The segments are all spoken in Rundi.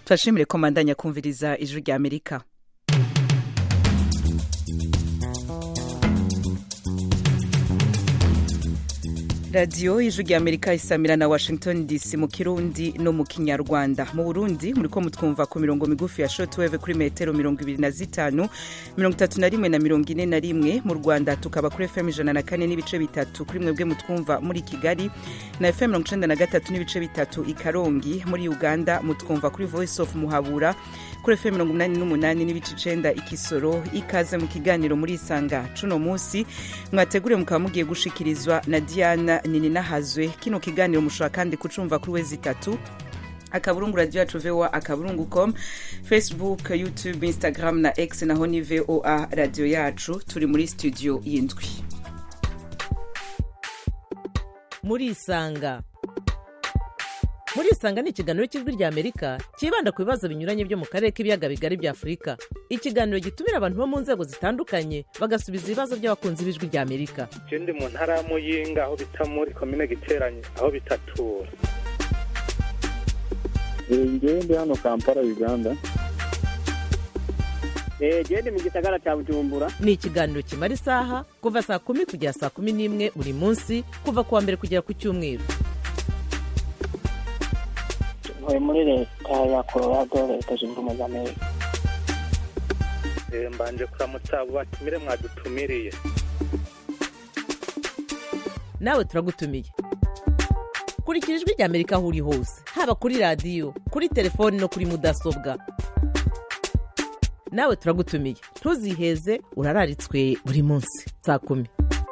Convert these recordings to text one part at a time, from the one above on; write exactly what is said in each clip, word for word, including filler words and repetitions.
Twashimire komandanya kumviriza ijwi rya Amerika. Radio ijwi rya Amerika isamira na Washington D C mu Kirundi no mu Kinyarwanda. Mu Burundi muriko mutwumva ku mirongo migufi ya shortwave kuri metero mirongo ibiri na zitanu, mirongo itatu na rimwe na mirongo ine na rimwe. Mu Rwanda tukaba kuri F M ijana na kane n'ibice bitatu kuri mwebwe mutwumva muri Kigali, na F M mirongo icenda na gatatu n'ibice bitatu i Karongi. Muri Uganda mutwumva kuri Voice of Muhabura kuri F M mirongo umunani n'umunani n'ibice icenda i Kisoro. Ikaze mu kiganiro muri Isanga cuno musi mwategure mukaba mugiye gushikirizwa na Diana Nini Nahazwe. Kino kiganiro mushobora kandi kucumva kuri wezi itatu akaburungu radio yacu V O A akaburungu com, Facebook, YouTube, Instagram na X naho ni V O A radio yacu. Turi muri studio yindwi. Muri Isanga. Muri Isanga ni ikiganiro cy'ijwi rya Amerika kibanda ku bibazo binyuranye byo mu karere k'ibiyaga bigari bya Afrika. Ikiganiro gitumira abantu bo mu nzego zitandukanye bagasubiza ibibazo by'abakunzi b'ijwi rya Amerika. Je ndi mu ntara ya Muyinga aho bita muri commune Giteranye aho bitatura. Ngiye ndi hano Kampala Uganda. Eh je ndi mu gisagara cya Bujumbura. Ni ikiganiro kimara isaha kuva saa kumi kugera saa kumi n'imwe buri munsi kuva kuwa mbere kugera ku cyumweru. Ntuye muri leta ya Colorado, leta zunze ubumwe za Amerika. Eh mbanje kuramutsa abo batumire mwadutumiriye. Nawe turagutumiye. Kurikira ijwi rya Amerika aho uri hose, haba kuri radio, kuri telefone no kuri mudasobwa. Nawe turagutumiye. Ntuziheze, urararitswe buri munsi saa kumi.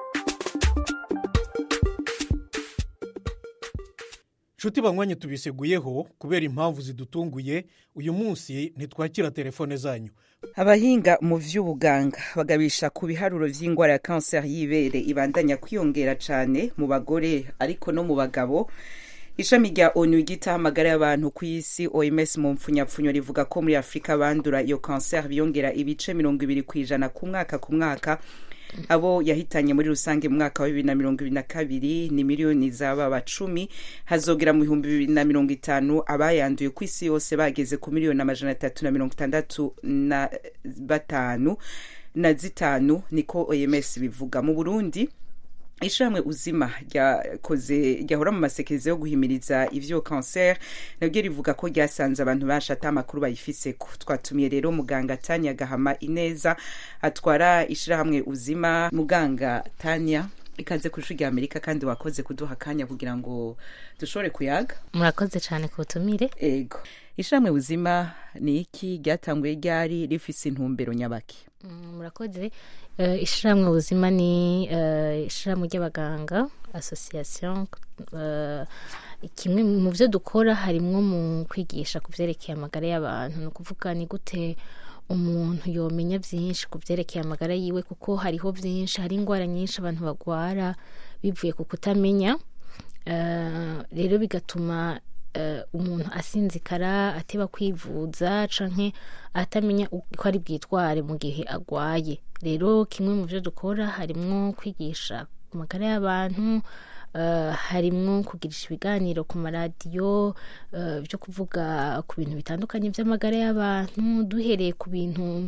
Nshuti banywanyi tubiseguyeho kubera impamvu zidutunguye, uyu munsi ntitwakira telefone zanyu. Abahinga mu vy'ubuganga bagabisha ku biharuro vy'ingwara ya cancer y'ibere ibandanya kwiyongera cane mu bagore ariko no mu bagabo. Ishami rya O N U gita amagara y'abantu ku isi O M S mu mpfunyapfunyo rivuga ko muri Afrika bandura iyo cancer biyongera ibice mirongo ibiri kwijana ku mwaka ku mwaka. Abo yahitanye muri rusange mu mwaka wa bibiri na mirongo ibiri na kabiri ni miliyoni zaba bacumi, hazogera mu bihumbi bibiri na mirongo itanu abayanduye ku isi yose bageze ku miliyoni amajana atatu na mirongo itandatu na batanu na zitanu, niko O M S bivuga. Mu Burundi ishamwe uzima ryakoze ryahora mu masekeza yo guhimiriza ivyo cancer nabyo rivuga ko ryasanze abantu bashata amakuru bayifise ko. Twatumiye rero muganga Tanya Gahama Ineza atwara ishirahamwe uzima. Muganga Tanya, ikaze ku ijwi rya Amerika kandi wakoze kuduha kanya kugira ngo dushobore kuyaga. Murakoze cyane kutumire. Ego, ishirahamwe uzima ni iki, ryatanguye ryari, rifise intumbero nyabaki? Mm, murakoze. Uh, ishirahamwe ubuzima ni uh, ishirahamwe ry'abaganga association. Uh, kimwe mu byo dukora harimwo mu kwigisha ku vyerekeye amagara y'abantu, no kuvuga ni gute umuntu yomenya byinshi ku vyerekeye amagara yiwe, kuko hariho byinshi, hari ingwara nyinshi abantu bagwara bivuye ku kutamenya. Uh, rero bigatuma Uh, umuntu asinzikara, ateba kwivuza canke atamenya uko ari bwitware mu gihe agwaye. Rero kimwe mu byo dukora harimwo kwigisha ku magara y'abantu, uh, harimwo kugirisha ibiganiro ku maradiyo uh, byo kuvuga ku bintu bitandukanye by'amagara y'abantu, duhereye ku bintu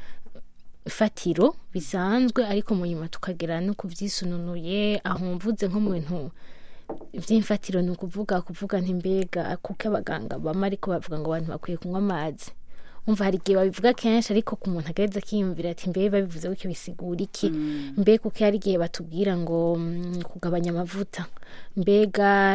fatiro bisanzwe ariko mu nyuma tukagera no kuvyisununuye. Aho mvuze nko mu bintu ivy'imfatiro ni ukuvuga kuvuga nti mbega kuko abaganga bama ariko bavuga ngo abantu bakwiye kunywa amazi. Umva hari igihe babivuga kenshi ariko ku muntu agaheza akiyumvira ati mbega babivuze gutyo bisigura iki? Mm. Mbega kuko hari igihe batubwira ngo mm, kugabanya amavuta, mbega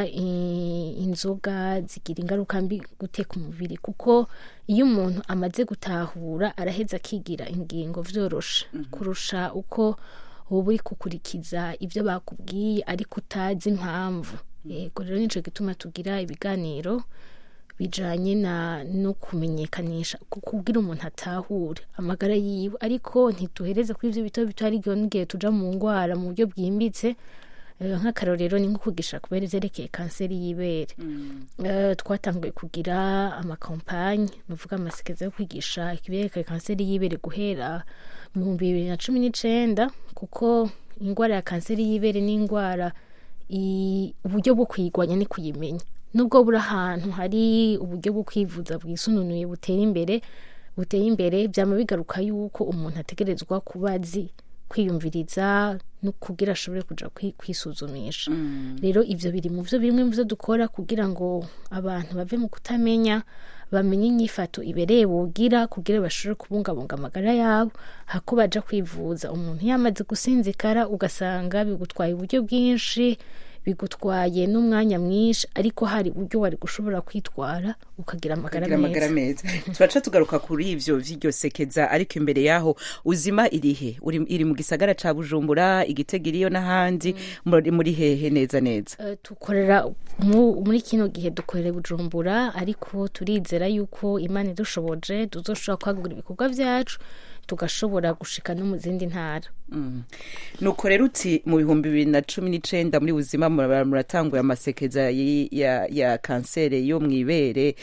inzoga zigira ingaruka mbi gute ku mubiri, kuko iyo umuntu amaze gutahura araheza akigira ingingo vyorosha. Mm-hmm. kurusha uko ubu uri kukurikiza ibyo bakubwiye ariko utazi impamvu. Yego, rero nico gituma tugira ibiganiro bijanye na no kumenyekanisha kugira umuntu atahure amagara yiwe, ariko ntituhereze kuri ivyo bito bito, ari gihe tuja mu ngwara mu buryo bwimbitse. Nk'akarorero ni nko kugisha kubera ivyerekeye kanseri y'ibere. Mm. Uh, twatanguye kugira amakampanye, nuvuga amasekeza yo kwigisha ikiberekeye kanseri y'ibere guhera mu bihumbi bibiri na cumi n'icenda, kuko ingwara ya kanseri y'ibere ni ingwara uburyo bwo kuyigwanya ni kuyimenya. nubwo buri ahantu hari uburyo bwo kwivuza bwisununuye buteye imbere buteye imbere byama bigaruka yuko umuntu ategerezwa kuba azi kwiyumviriza no kugira ashobore kuja kwisuzumisha mm. rero ivyo biri mu vyo bimwe mu vyo dukora kugira ngo abantu bave mu kutamenya bamenye inyifato ibereye bogira kugira bashobore kubungabunga amagara yabo hako baja kwivuza umuntu yamaze gusinzikara ugasanga bigutwaye uburyo bwinshi bigutwaye n'umwanya mwinshi ariko hari uburyo wari gushobora kwitwara ukagira amagara meza turaca tugaruka kuri ivyo vy'iryo sekeza ariko imbere yaho uzima irihe uri iri mu gisagara ca Bujumbura Igitegiriyo n'ahandi mm. muri hehe neza neza uh, tukorera muri kino gihe dukorera Bujumbura ariko turizera yuko Imana idushoboje tuzoshobora kwagura ibikorwa vyacu tugashobora gushika no mu zindi ntara mm. nuko rero uti mu bihumbi bibiri na cumi n'icenda muri buzima muratanguye amasekeza ya ya kansere yo mwibere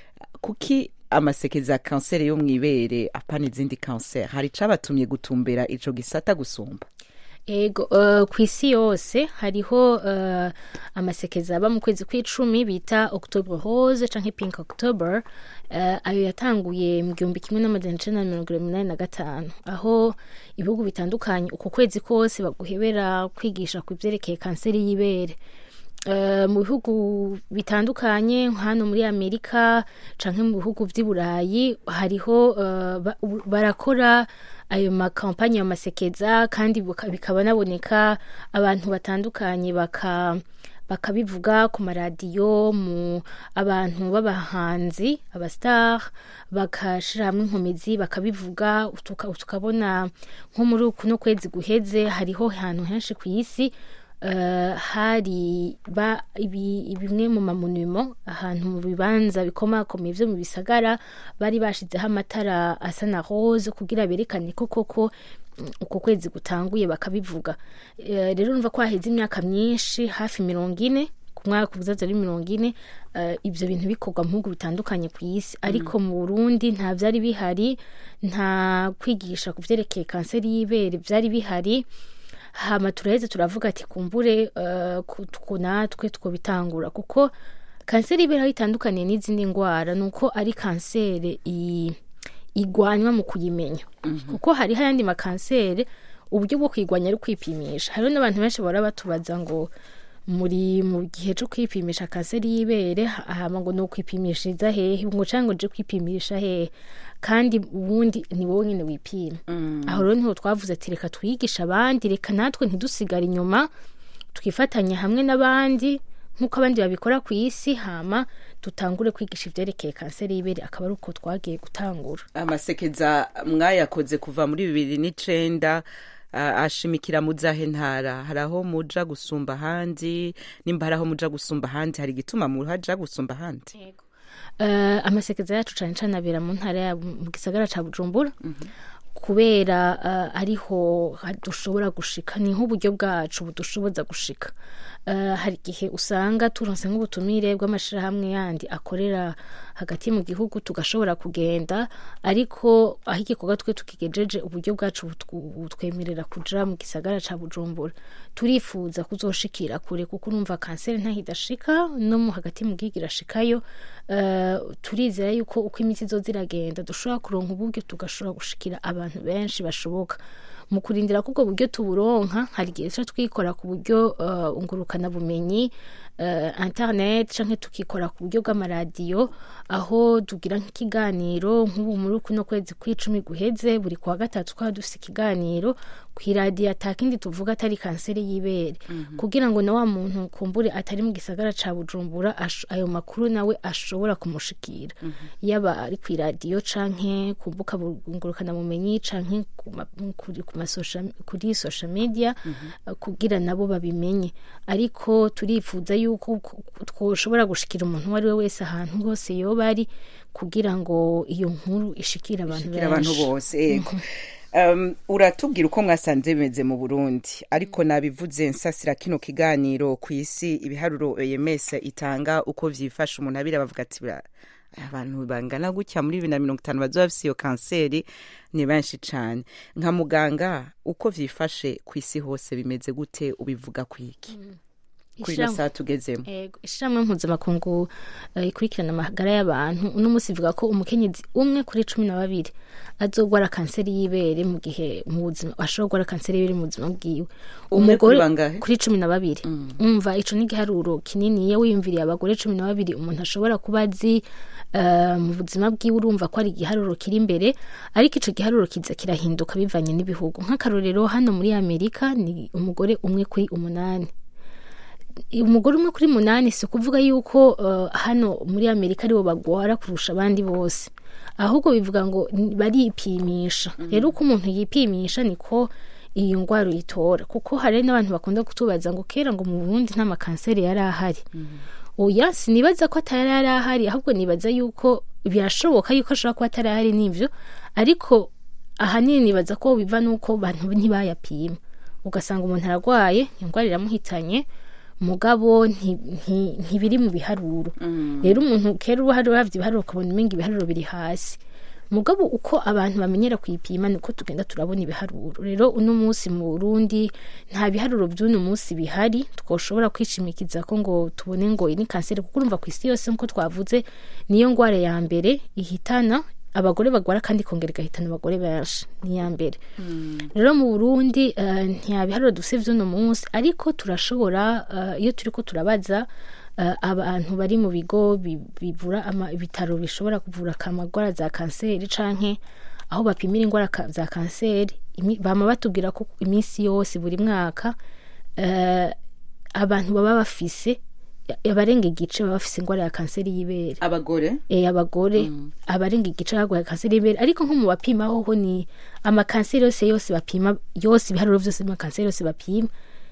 kuki amasekeza ya kansere yo mwibere apana izindi kansere hari cabatumye gutumbera ico gisata gusumba ego uh, kw'isi yose hariho uh, amasekeza aba mu kwezi kw'icumi bita October Rose canke Pink October uh, ayo yatanguye mu gihumbi kimwe n'amajana icenda na mirongo umunani na gatanu aho ibihugu bitandukanye uko kwezi kose baguhebera kwigisha ku vyerekeye kanseri y'ibere Uh, mu bihugu bitandukanye hano muri Amerika canke mu bihugu vy'i Burayi hariho uh, ba, barakora ayo makampanye y'amasekeza kandi bikaba naboneka abantu batandukanye baka bakabivuga ku maradiyo mu abantu b'abahanzi abastar bakashira hamwe inkomezi bakabivuga tukabona nko muri kuno kwezi guheze hariho ahantu henshi ku isi Uh, hari ba ibi bimwe mu mamonimo ahantu mu bibanza bikomakomeye vyo mu bisagara bari bashizeho amatara asa na rose kugira berekane ko koko uko kwezi gutanguye bakabivuga uh, rero numva ko haheze imyaka myinshi hafi mirongo ine ku mwaka kuzaza ari mirongo ine uh, ivyo bintu bikorwa mu bihugu bitandukanye ku isi ariko mm. mu Burundi nta vyari bihari nta kwigisha ku vyerekeye kanseri y'ibere vyari bihari hama turaheze turavuga ati kumbure uh, natwe twobitangura kuko kanseri y'ibere itandukanye n'izindi ngwara nuko ari kanseri igwanywa mu kuyimenya mm-hmm. kuko hari hayandi makanseri uburyo bwo kwigwanya ari kwipimisha hariho n'abantu benshi bara batubaza ngo muri mu gihe cyo kwipimisha kanseri y'ibere hama ngo no kwipimishiriza hehe ngo cango je kwipimisha hehe kandi ubundi ni wowe nyene wipima mm. aho rero niho twavuze ati reka twigisha abandi reka natwe ntidusigara inyuma twifatanya hamwe n'abandi nkuko abandi babikora ku isi hama tutangure kwigisha ivyerekeye kanseri y'ibere akaba ari uko twagiye gutangura amasekeza mwayakoze kuva muri bibiri n'icenda Uh, ashimikira muzahe ntara haraho muja gusumba handi nimba haraho muja gusumba handi hari gituma muhaja gusumba handi yego uh, amasekeza yacu cane cane abera mu ntara ya mu gisagara ca Bujumbura mm-hmm. kubera uh, ariho dushobora gushika niho uburyo bwacu budushoboza gushika uh, hari gihe usanga turonse nk'ubutumire bw'amashirahamwe yandi akorera hagati mu gihugu tugashobora kugenda ariko aho igikorwa twe tukigejeje uburyo bwacu butwemerera kuja mu gisagara ca Bujumbura turifuza kuzoshikira kure kuko urumva kanseri ntahidashika no mu hagati mu gihugu irashikayo uh, turizera yuko uko imiti izoziragenda dushobora kuronka uburyo tugashobora gushikira abantu benshi bashoboka mu kurindira kuko buryo tuburonka hari gihe twikora ku buryo uh, ungurukana bumenyi uh, internet canke tukikora ku buryo bw'amaradiyo aho tugira nk'ikiganiro nk'ubu muri kuno kwezi kw'icumi guheze buri kwa gatatu kwa dufise ikiganiro kw'iradiyo atakindi tuvuga atari kanseri y'ibere mm-hmm. kugira ngo na wa muntu kumbure atari mu gisagara ca Bujumbura ayo makuru nawe ashobora kumushikira mm-hmm. yaba ari kw'iradiyo canke kumbuka ngurukana bumenyi canke kuri ku masosha kuri social media mm-hmm. kugira nabo babimenye ariko turifuza yuko twoshobora gushikira umuntu wari we wese ahantu hose yoba ari kugira ngo iyo nkuru ishikira abantu benshi abantu bose yego Um, uratubwira uko mwasanze bimeze mu Burundi ariko nabivuze nsasira kino kiganiro ku isi ibiharuro O M S itanga uko vyifasha umuntu abira bavuga ati abantu bangana gutya muri bibiri na mirongo itanu bazoba bafise iyo kanseri ni benshi cane nka muganga uko vyifashe ku isi hose bimeze gute ubivuga kwiki mm. kuri ino saha tugezemo. Ego, ishirahamwe mpuzamakungu uh, ikurikirana amagara y'abantu uno munsi ivuga ko umukenyezi umwe kuri cumi na babiri azogwara kanseri y'ibere mu gihe mu buzima ashobora gukora kanseri y'ibere mu buzima bwiwe. Umugore kuri cumi na babiri umva ico ni giharuro kinini iyo wiyumviriye abagore cumi na babiri umuntu ashobora kuba azi uh, mu buzima bwiwe urumva ko ari igiharuro kiri imbere, ariko ico giharuro kiza kirahinduka bivanye n'ibihugu. Nk'akarorero hano muri Amerika ni umugore umwe kuri umunani. Umugore umwe kuri munani si kuvuga yuko uh, hano muri Amerika aribo bagwara kurusha abandi bose, ahubwo bivuga ngo baripimisha. Rero uko umuntu yipimisha niko iyo ngwara uyitora, kuko hari n'abantu bakunda kutubaza ngo kera ngo mu Burundi nta makanseri yari ahari. Oya, sinibaza ko atari yari ahari, ahubwo nibaza yuko birashoboka yuko ashobora kuba atari ahari n'ivyo, ariko ahanini nibaza ko biva nuko abantu ntibayapima, ugasanga umuntu aragwaye ingwara iramuhitanye mugabo ntibiri mu biharuro. Rero umuntu kera uruhare uravye ibiharuro ukabona umenga ibiharuro biri hasi, mugabo uko abantu bamenyera kuyipima niko tugenda turabona ibiharuro. Rero uno munsi mu Burundi nta biharuro by'uno munsi bihari twoshobora kwishimikiza ko ngo tubone ngo ni kanseri, kuko urumva ku isi yose nko twavuze niyo ngwara ya mbere ihitana abagore bagwara kandi kongera igahitana abagore benshi, ni ya mbere. Rero mu Burundi uh, ntiyabiharuro dufise vy'uno munsi, ariko turashobora uh, iyo turiko turabaza uh, abantu bari mu bigo bivura ibitaro bishobora kuvura kamagwara za kanseri canke aho bapimira ingwara za kanseri, bama batubwira ko iminsi yose buri mwaka uh, abantu baba bafise abarenga igice baba bafise ingwara ya kanseri y'ibere. Abagore eh abagore mm. abarenga igice bagwaye kanseri y'ibere, ariko nko mu bapima ho ni ama kanseri yose yose bapima yose ibiharuro vyose ama kanseri yose bapima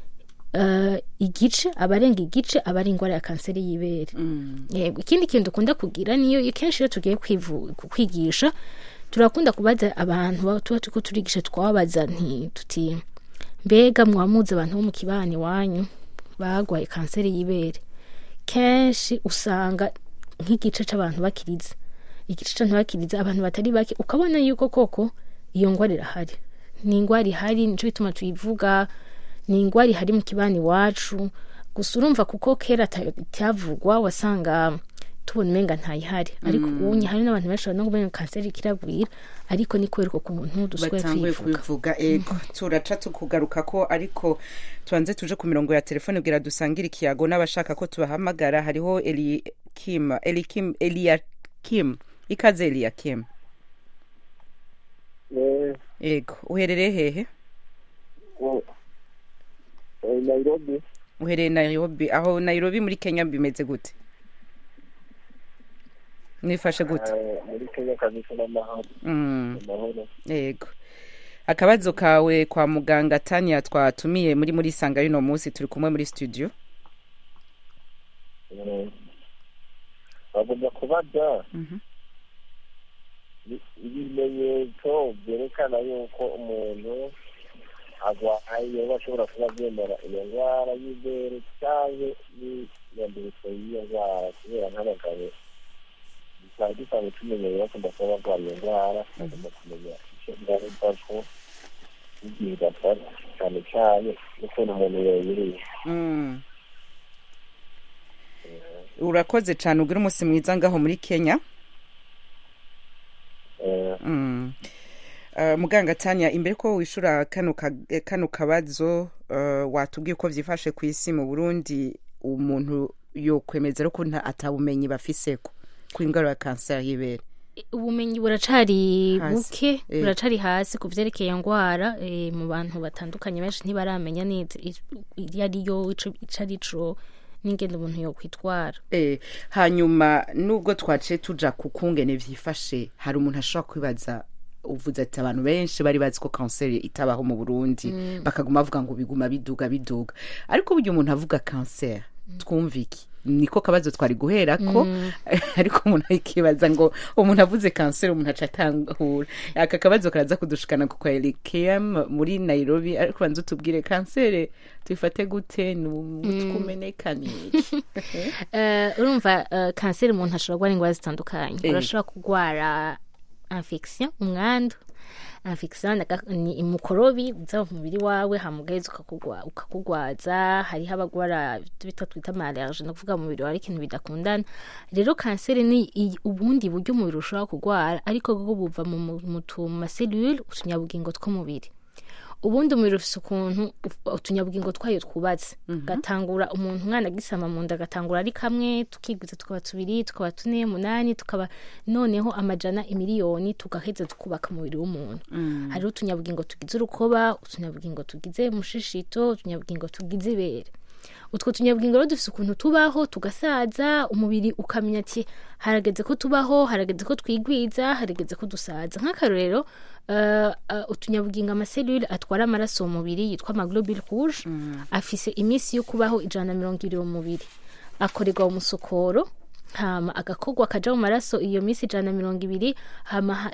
uh, igice abarenga igice abari ingwara ya kanseri y'ibere. mm. Yego, ikindi kintu dukunda kugira niyo kenshi iyo tugiye kwigisha turakunda kubaza abantu tuba tuko turigisha twabaza nti tuti mbega mwamuze abantu bo mu kibani wanyu bagwaye kanseri y'ibere. Kenshi usanga nk'igice c'abantu bakiriza igice c'abantu bakiriza abantu batari bake, ukabona yuko koko iyo ngwara irahari, ni ingwara ihari, nico bituma tuyivuga, ni ingwara ihari mu kibani wacu. Gusa urumva kuko kera cyavugwa wasanga tubona umenga ntayihari, ariko mm. ubu hari n'abantu benshi no kumenga kanseri kiragwira, ariko ni kwereka ku muntu duswe kwivuga. Ego, turaca tukugaruka ko, ariko tuanze tuje ku mirongo ya telefone bwira dusangira ikiyago n'abashaka ko tubahamagara. Hariho Eli Kim, Eli Kim, Elia Kim, ikaze Elia Kim. Eh, ego, uherereye hehe? Oh, eh, Nairobi. Uherereye Nairobi. Aho Nairobi muri Kenya bimeze gute? Nifashe gute? Muri Kenya kabisa n'amahoro. Mm. Yego. Akabazo kawe kwa muganga Tania twatumiye muri muri sanga y'ino munsi turi kumwe muri studio. Mm. Bagomba kubaza. Mhm. Ibimenyetso byerekana yuko umuntu agwaye bashobora kuba byemera iyo ndwara y'ibere cyangwa n'iyandurutse y'iyo ndwara, kubera nk'abagabo cyari gisanzwe tumenyereye bakunda kuba barwaye iyo ndwara, bagomba kumenya icyo ngaruka ko igihe gafata cyane cyane n'ukuntu umuntu yayiriye. Mm. Urakoze cyane, ugira umunsi mwiza ngaho muri Kenya. Mm. Uh, muganga Tania, imbere ko wishura kano kano kabazo uh, watubwiye ko vyifashe ku isi mu Burundi, umuntu yo kwemeza ko nta atabumenyi bafiseko ku ingaro ya kanseri y'ibere. Ubumenyi buracari buke, buracari hasi ku vyerekeye ngwara e, mu bantu batandukanye benshi ntibaramenya neza yari yo icari ico n'ingendo umuntu yo kwitwara. Eh, hanyuma nubwo twace tuja kukungene vyifashe, hari umuntu ashobora kwibaza, uvuze ati abantu benshi bari bazi ko kanseri itabaho mu Burundi, mm. bakaguma bavuga ngo biguma biduga biduga, ariko buryo umuntu avuga kanseri mm. twumviki niko kabazo twari guhera ko mm. ariko umuntu akibaza ngo umuntu avuze kanseri umuntu aca atangura. Aka kabazo karaza kudushikana ku kwa Eli Kim muri Nairobi, ariko banzu tubwire kanseri tuyifate gute n'utkumenekane. Eh, urumva uh, kanseri umuntu ashobora kugwara ingwara zitandukanye. Urashobora kugwara infection, umwandu, infection ni imukorobi uza mu mubiri wawe hamugaheza ukakugwa ukakugwaza hari habagwara bita twita allergie no kuvuga mu mubiri wawe ikintu bidakundana rero kanseri ni ubundi buryo umubiri ushobora kugwara ariko bwo buva mu mutuma cellule utunyabugingo tw'umubiri ubundi umubiri ufise ukuntu utunyabugingo twayo twubatse mm-hmm. gatangura umuntu umwana gisama mu nda gatangura ari kamwe tukigwiza tukaba tubiri tukaba tune munani tukaba noneho amajana imiliyoni tugaheza tukubaka umubiri w'umuntu mm. hari utunyabugingo tugize urukoba utunyabugingo tugize mushishito utunyabugingo tugize ibere utwo tunyabugingo rero dufise ukuntu tubaho tugasaza umubiri ukamenya ati harageze ko tubaho harageze ko twigwiza harageze ko dusaza nk'akarorero uh, uh, utunyabugingo amaselule atwara amaraso mu mubiri yitwa amaglobule rouge mm. afise imisi yo kubaho ijana na mirongo ibiri mu mubiri akorerwa umusokoro hama agakogwa kaja mu maraso iyo misi ijana na mirongo ibiri hama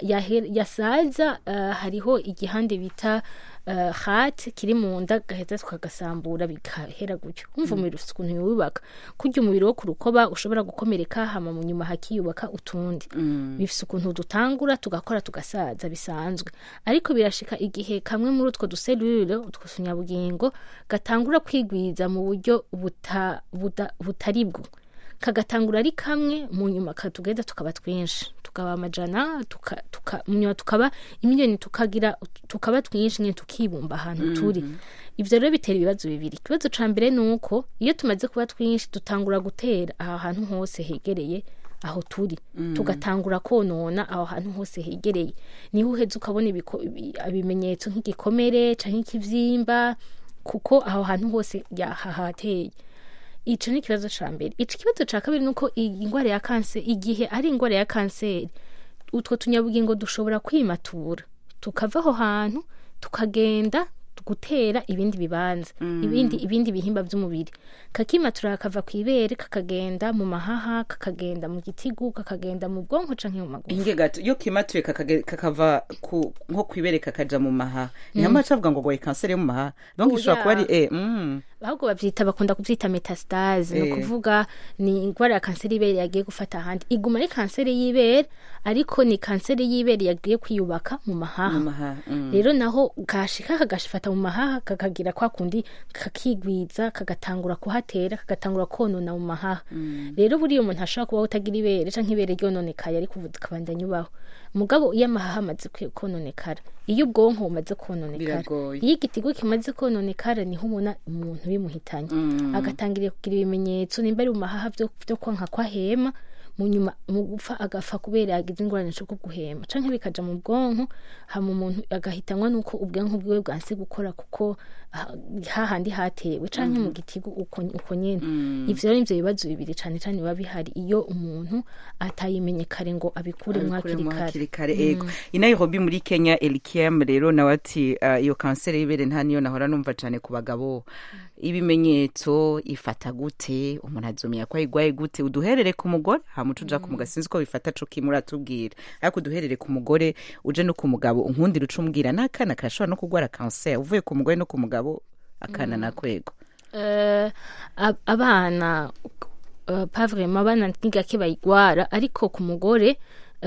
yasaza uh, hariho igihande bita uh, heart kiri mu nda gaheza tukagasambura bikahera gutyo umva umubiri ufite ukuntu yubaka kurya umubiri wo kurukoba ushobora gukomereka hama mu nyuma hakiyubaka utundi mm. bifise ukuntu dutangura tugakora tugasaza bisanzwe ariko birashika igihe kamwe muri utwo duselule utwo tunyabugingo gatangura kwigwiza mu buryo buta, buta, butaribwo kagatangura ari kamwe mu nyuma katugenda tukaba twinshi tukaba amajana tuka tuka munyuma tukaba imiliyoni tukagira tukaba twinshi nye tukibumba ahantu mm-hmm. turi ivyo rero bitera ibibazo bibiri kibazo ca mbere nuko iyo tumaze kuba twinshi dutangura gutera aha hantu hose hegereye aho turi mm. tugatangura konona aho hantu hose hegereye niho uheze ukabona ibimenyetso nk'igikomere canke ikivyimba kuko aho hantu hose yahahateye ico ni kibazo ca mbere ico kibazo ca kabiri nuko ingwara ya kanseri igihe ari ingwara ya kanseri utwo tunyabugingo dushobora kwimatura tukava aho hantu tukagenda gutera ibindi bibanza mm. ibindi ibindi bihimba by'umubiri kakimatura kava kwibere kakagenda mu mahaha kakagenda mu gitigu kakagenda mu bwonko canke mu maguru inge gato yo kimatuye kakava ku nko kwibere kakaja mu mahaha mm. nyama cavuga ngo boye kanseri yo mu mahaha donc oh, ishobora kuba ari eh mm. ahubwo bavyita bakunda kuvyita metastase no kuvuga ni ingwara ya kanseri y'ibere yagiye gufata ahandi iguma ari kanseri y'ibere ariko ni kanseri y'ibere yagiye kwiyubaka mu mahaha rero mm. naho kashika kagashifata mu mahaha kakagira kwa kundi kakigwiza kagatangura kuhatera kagatangura konona mu mahaha mm. rero buri umuntu ashaka kuba utagira ibere canke ibere ryononekaye ari kuvuza kabandanya ubaho mugabo iyo amahaha amaze kononekara iyo ubwonko bumaze kononekara iyo igitigo kimaze kononekara niho umuna umuntu bimuhitanye mm. agatangiriye kugira ibimenyetso nimba ari mu mahaha byo byo kwanka kwa hema mu nyuma mu gupfa agafa kubera yagize ingorane cyo guhema canke bikaja mu bwonko hama umuntu agahitanwa nuko ubwonko bwiwe bwanse gukora kuko hahandi hatewe canke mm. mu gitigo uko uko nyene mm. ivyo rero ivyo bibazo bibiri cane cane biba bihari iyo umuntu atayimenye kare ngo abikure mwakiri kare ego mm. i Nairobi muri Kenya Elikiem rero nawati uh, iyo kanseri y'ibere nta niyo nahora numva cane ku bagabo mm. ibimenyetso ifata gute umuntu azomya kwa igwaye gute uduherere ku mugore hamutuja ku mugasinzi ko bifata co kimura tubwira ariko uduherere ku mugore uje no ku mugabo unkundira ucumbwira nakana kashobora no kugwara kanseri uvuye ku mugore no ku mugabo akana mm. nakwego uh, ab- abana uh, pas vraiment abana ntigake bayigwara ariko ku mugore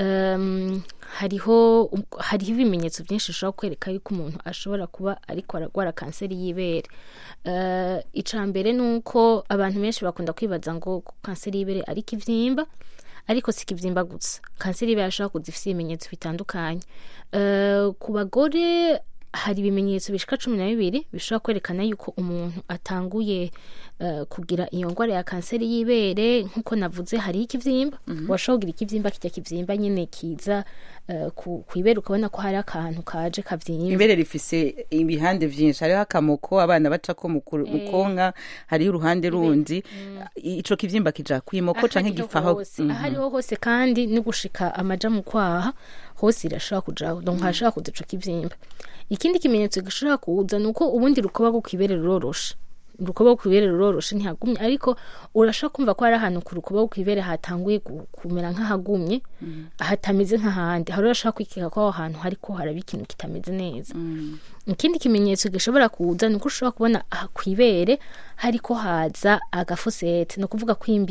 um, hariho hariho ibimenyetso byinshi ushobora kwereka yuko umuntu ashobora kuba ariko aragwara kanseri y'ibere uh, icambere nuko abantu benshi bakunda kwibaza ngo kanseri y'ibere ari kivyimba ariko si kivyimba gusa kanseri y'ibere ashobora kuzifisa ibimenyetso bitandukanye uh, ku bagore hari ibimenyetso bishika cumi na bibiri bishobora kwerekana yuko umuntu atanguye uh, kugira iyo ngwara ya kanseri y'ibere nkuko navuze hari ikivyimba mm-hmm. washogira ikivyimba kijya kivyimba nyene kiza uh, ku ibere ukabona ko hari akantu kaje kavyimba ibere rifise ibihande vyinshi hariho akamoko abana baca ko mu konka hari uruhande rundi mm. ico kivyimba kija kwimoko canke gifaho mm-hmm. hariho hose kandi ni gushika amaja mu kwaha hose irashaka kujaho donc hashaka kuza ico kivyimba ikindi kimenyetso gishobora kuza nuko ubundi rukoba go kwibere ruroroshe rukoba go kwibere ruroroshe ntihagumye ariko urashaka kumva ko ari ahantu ku rukoba go kwibere hatanguye kumera nk'ahagumye mm. hatameze nk'ahandi hari urashaka kwikeka ko aho hantu hariko haraba ikintu kitameze neza mm. ikindi kimenyetso gishobora kuza nuko ushobora kubona kwibere hariko haza agafosete no kuvuga kwimbira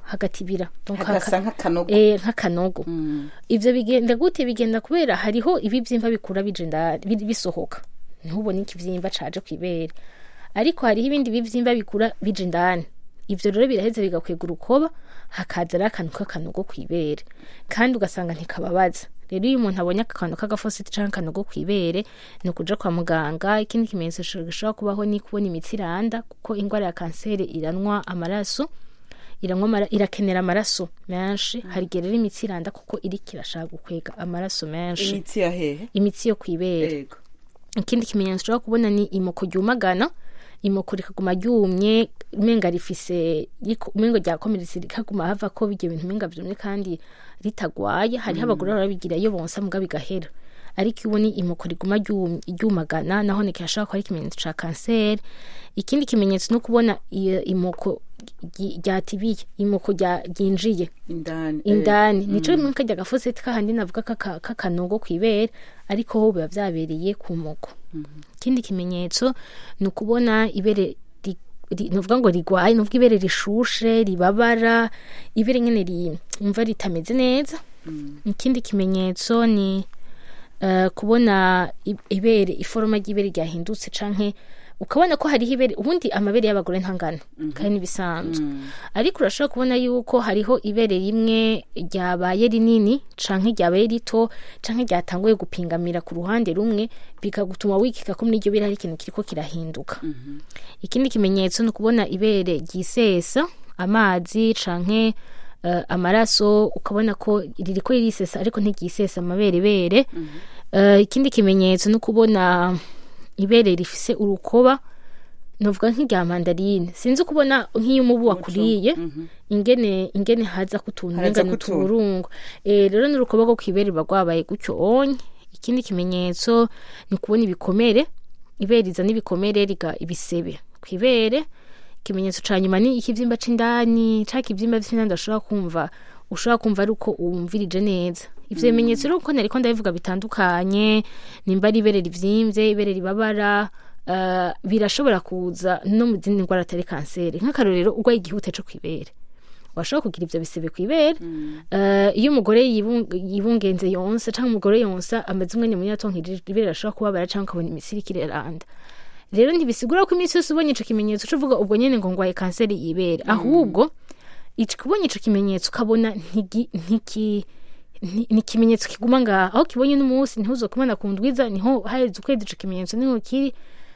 hagatibira donc hagasa nk'akanogo eh nk'akanogo Mm. ivyo bigenda gute bigenda kubera hariho ibivyimba bikura bije ndani bi- bisohoka ntubone ikivyimba caje kwibere ariko hariho ibindi bivyimba bikura bije ndani ivyo rero biraheze bigakwega urukoba hakaza ari akantu k'akanogo kwibere kandi ugasanga ntikababaza rero iyo umuntu abonye akantu k'agafositi canke akanogo kwibere ni ukuja kwa muganga. Ikindi kimenyetso gishobora kubaho ni kubona imitsi iranda kuko ingwara ya kanseri iranwa amaraso iranywa amara- irakenera amaraso menshi hari igihe rero imitsi iranda kuko iriko irashaka gukwega amaraso menshi imitsi ya hehe imitsi yo kwibere. yego Ikindi kimenyetso ushobora kubona ni imoko ryumagana imoko rikaguma ryumye umenga rifise yiko- umengo ryakomeretse rikaguma hava ko bijye bintu umenga vyumye kandi ritagwaye hariho abagore barabigira iyo bonsa muga bigahera ariko iyo ubona imoko riguma ryum- ryumagana naho ni kirashobora kuba ari ikimenyetso ca kanseri. Ikindi kimenyetso no kubona iyo imoko ry- ryatibiye imoko rya- ryinjiye indani indani nico rimwe kajya gafoseti kahandi navuga kaka- kakanogo kwibere ariko ho biba vyabereye ku moko. Ikindi kimenyetso ni ukubona ibere ri- ri- nuvuga ngo rigwaye nuvuga ibere rishushe ribabara ibere nyene rimva ritameze neza. Ikindi kimenyetso ni eh, kubona i- ibere iforoma ry'ibere ryahindutse canke ukabona ko hariho ibere ubundi amabere y'abagore ntangana kandi nibisanzwe ariko urashobora kubona yuko hariho ibere rimwe ryabaye rinini canke ryabaye rito canke ryatanguye gupingamira ku ruhande rumwe bikagutuma wikika ko muri iryo bere hari ikintu kiriko kirahinduka. Ikindi kimenyetso ni ukubona ibere ryisesa amazi canke uh, amaraso ukabona ko ririko ririsesa ariko ntiryisesa amaberebere. Uh, ikindi kimenyetso ni ukubona ibere rifise urukoba novuga nk'irya mandarine sinzi kubona nk'iyo umubu wakuriye ingene ingene haza kutuntu Haza ngene kutuntu. turungo eh rero n'urukoba rwo kwibere bagwabaye gutyo onye. Ikindi kimenyetso ni kubona ibikomere ibere iza n'ibikomere riga ibisebe kwibere. Ikimenyetso ca nyuma ni ikivyimba c'indani ca kivyimba vy'indani ndashobora kumva ushobora kumva ari uko uwumvirije neza ivyo bimenyetso rero uko nariko ndabivuga bitandukanye nimba ari ibere rivyimvye ibere ribabara uh, birashobora kuza no mu zindi ndwara atari kanseri nk'akarorero urwaye igihute co kwibere washobora kugira ivyo bisebe kwibere. Uh, iyo umugore yibung- yibungenze yonsa canke umugore yonsa amaze umwanya munini atonkirije ibere rashobora kubabara canke ukabona imitsi iriko iraranda rero ntibisigura ko iminsi yose ubonye ico kimenyetso uvuga ubwo nyene ngo ngwaye kanseri y'ibere ahubwo ico kubonye ico kimenyetso ukabona ntigi ntiki ni ni ikimenyetso kiguma ngaha aho kibonye n'umunsi ntuzokubona ku ndwiza niho haheze ukwezi ico kimenyetso niho kiri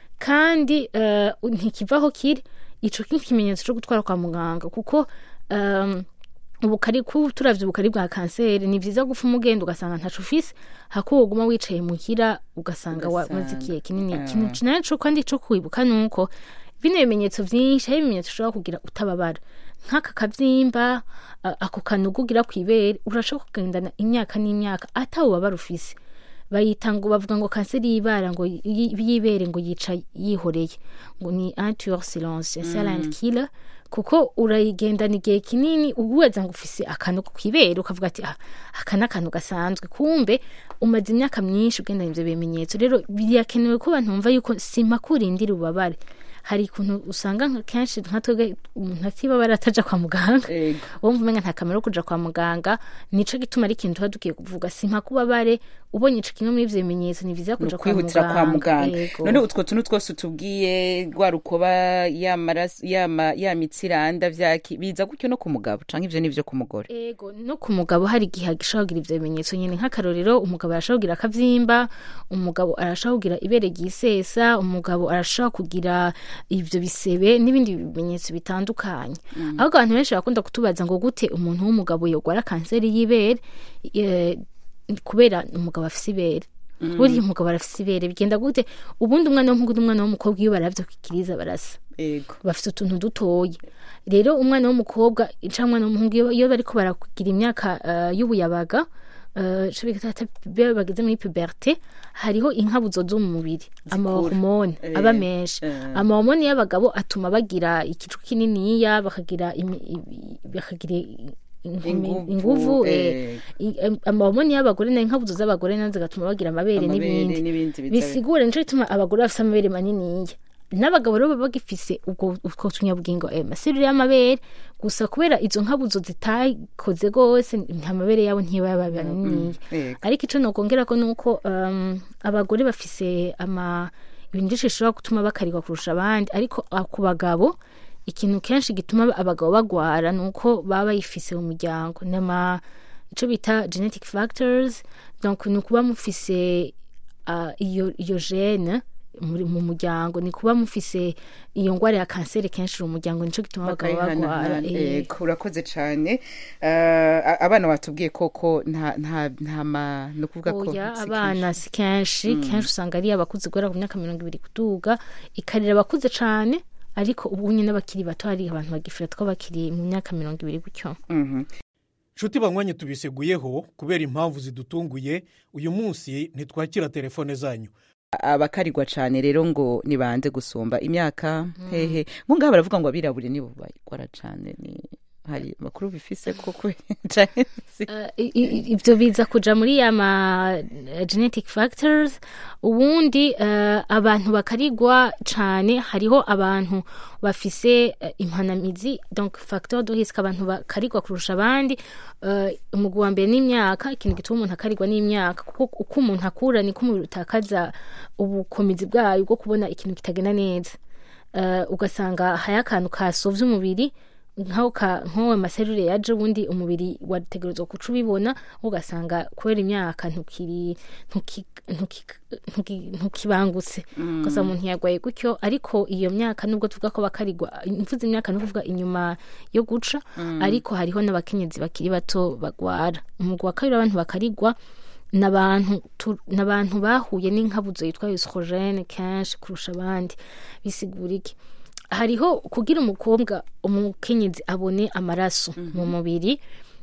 kandi uh, ntikivaho kiri ico kimenyetso cyo gutwara kwa muganga kuko um, ubukari ku turavye ubukari bwa kanseri ni vyiza gufa umugenda ugasanga ntaco ufise hako uguma wicaye muhira ugasanga wamaze ikihe kinini kinini naco kandi co kwibuka nuko bino bimenyetso vyinshi hari ibimenyetso ushobora kugira utababara nk'aka kavyimba uh, ako kanugu ugira kwibere urashobora kugendana imyaka n'imyaka atawubabara ufise bayita ngo bavuga ngo kanseri y'ibara ngo y- y'ibere ngo yica yihoreye ngo ni un tueur silencieux silent killer kuko urayigendana igihe kinini uweza ngo ufise akantu kwibera ukavuga ati ah, aka n'akantu gasanzwe kumbe umaze imyaka myinshi ugendana ivyo bimenyetso rero birakenewe ko abantu bumva yuko sima kurindira ubabare hari ikuntu usanga nka kenshi nka twebwe umuntu atibabara ataja kwa muganga Ego. wumva umenga nta kamaro kuja kwa muganga nico gituma ari ikintu tuba dukiye kuvuga simpa kubabare ubonye ico kimwe muri ivyo bimenyetso ni vyiza kuja kwa kwihutira kwa muganga Yego. none utwo tuntu twose utubwiye rwa rukoba ya maraso ya ma- ya mitsi iranda vyaki biza gutyo no ku mugabo canke ivyo nivyo ku mugore Ego no ku mugabo hari igihe gishobora kugira ivyo bimenyetso nyene nk'akarorero umugabo arashobora kugira akavyimba umugabo arashobora kugira ibere ryisesa umugabo arashobora kugira ivyo bisebe n'ibindi bimenyetso bitandukanye ahubwo abantu benshi bakunda kutubaza ngo gute umuntu w'umugabo yogwara kanseri y'ibere eh, kubera umugabo afise ibere buriya umugabo arafise ibere bigenda gute ubundi umwana w'umuhungu n'umwana w'umukobwa iyo baravyukikiriza barasa ego bafite utuntu dutoya rero umwana w'umukobwa canke umwana w'umuhungu iyo- iyo bariko barakugira imyaka uh, y'ubuyabaga uh, ico bita bageze muri puberté hariho inkabuzo zo mu mubiri amahormone Eh, aba menshi eh. amahormone y'abagabo atuma bagira ikicu kininiya bakagira imi- i- bakagira Inguvu, inguvu eh, eh. i- em- amahormone y'abagore na inkabuzo z'abagore nazo zigatuma bagira amabere Amabere n'ibindi n'ibindi biza- bisigura nico gituma abagore bafise amabere maniniya n'abagabo rero baba bagifise ubwo utwo tunyabugingo eh, amasirire y'amabere gusa kubera izo nkabuzo zitakoze gose nta mabere yabo ntibaba banini ariko ico nokongera ko nuko um, abagore bafise ama ibintu bishobora gutuma bakarirwa kurusha abandi ariko ku bagabo ikintu kenshi gituma abagabo bagwara nuko baba bayifise mu muryango nama ico bita genetic factors donc nukuba mufise uh, iyo iyo gene mu muryango ni kuba mufise iyo ngwara ya kanseri kenshi mu muryango nico gituma abagabo bagwara eh urakoze cyane uh, abana batubwiye koko nta nta nta no kuvuga ko abana si kenshi mm. kenshi usanga ari abakuze gwera ku myaka mirongo ibiri kuduga ikarira abakuze cyane ariko ubu nyine n'abakiri bato hari abantu bagifira two bakiri mu myaka mirongo ibiri gutyo mhm Nshuti banywanye tubiseguyeho kubera impamvu zidutunguye uyu munsi ntitwakira telefone zanyu abakarirwa cyane rero ngo nibanze gusumba imyaka mm. hehe ngo ngaha baravuga ngo abirabure nibo bakora cyane ni hari makuru bifise koko uh, ibyo biza kuja muri ya ma genetic factors ubundi uh, abantu bakarigwa cyane hariho abantu bafise uh, impanamizi donc facteur de risque abantu bakarigwa kurusha abandi uh, umugwi wa mbere n'imyaka ikintu gituma umuntu akarigwa n'imyaka kuko uko umuntu akura ni ko umubiri utakaza ubukomizi bwayo bwo kubona ikintu kitagenda neza uh, ugasanga haya akantu kasovye umubiri nkaho ka nkowe maserure yaje ubundi umubiri wategerezwa kuca ubibona ugasanga kubera imyaka ntukiri ntukibangutse gusa umuntu yagwaye gutyo ariko iyo myaka nubwo tuvuga ko bakarigwa imvuze imyaka no kuvuga inyuma yo guca ariko hariho n'abakenyezi bakiri bato bagwara umugwa kabiri abantu bakarigwa nabantu nabantu bahuye n'inkabuzo yitwa estrogene kenshi kurusha abandi bisigura iki hariho kugira umukobwa umukenyezi abone amaraso mm -hmm. mu mubiri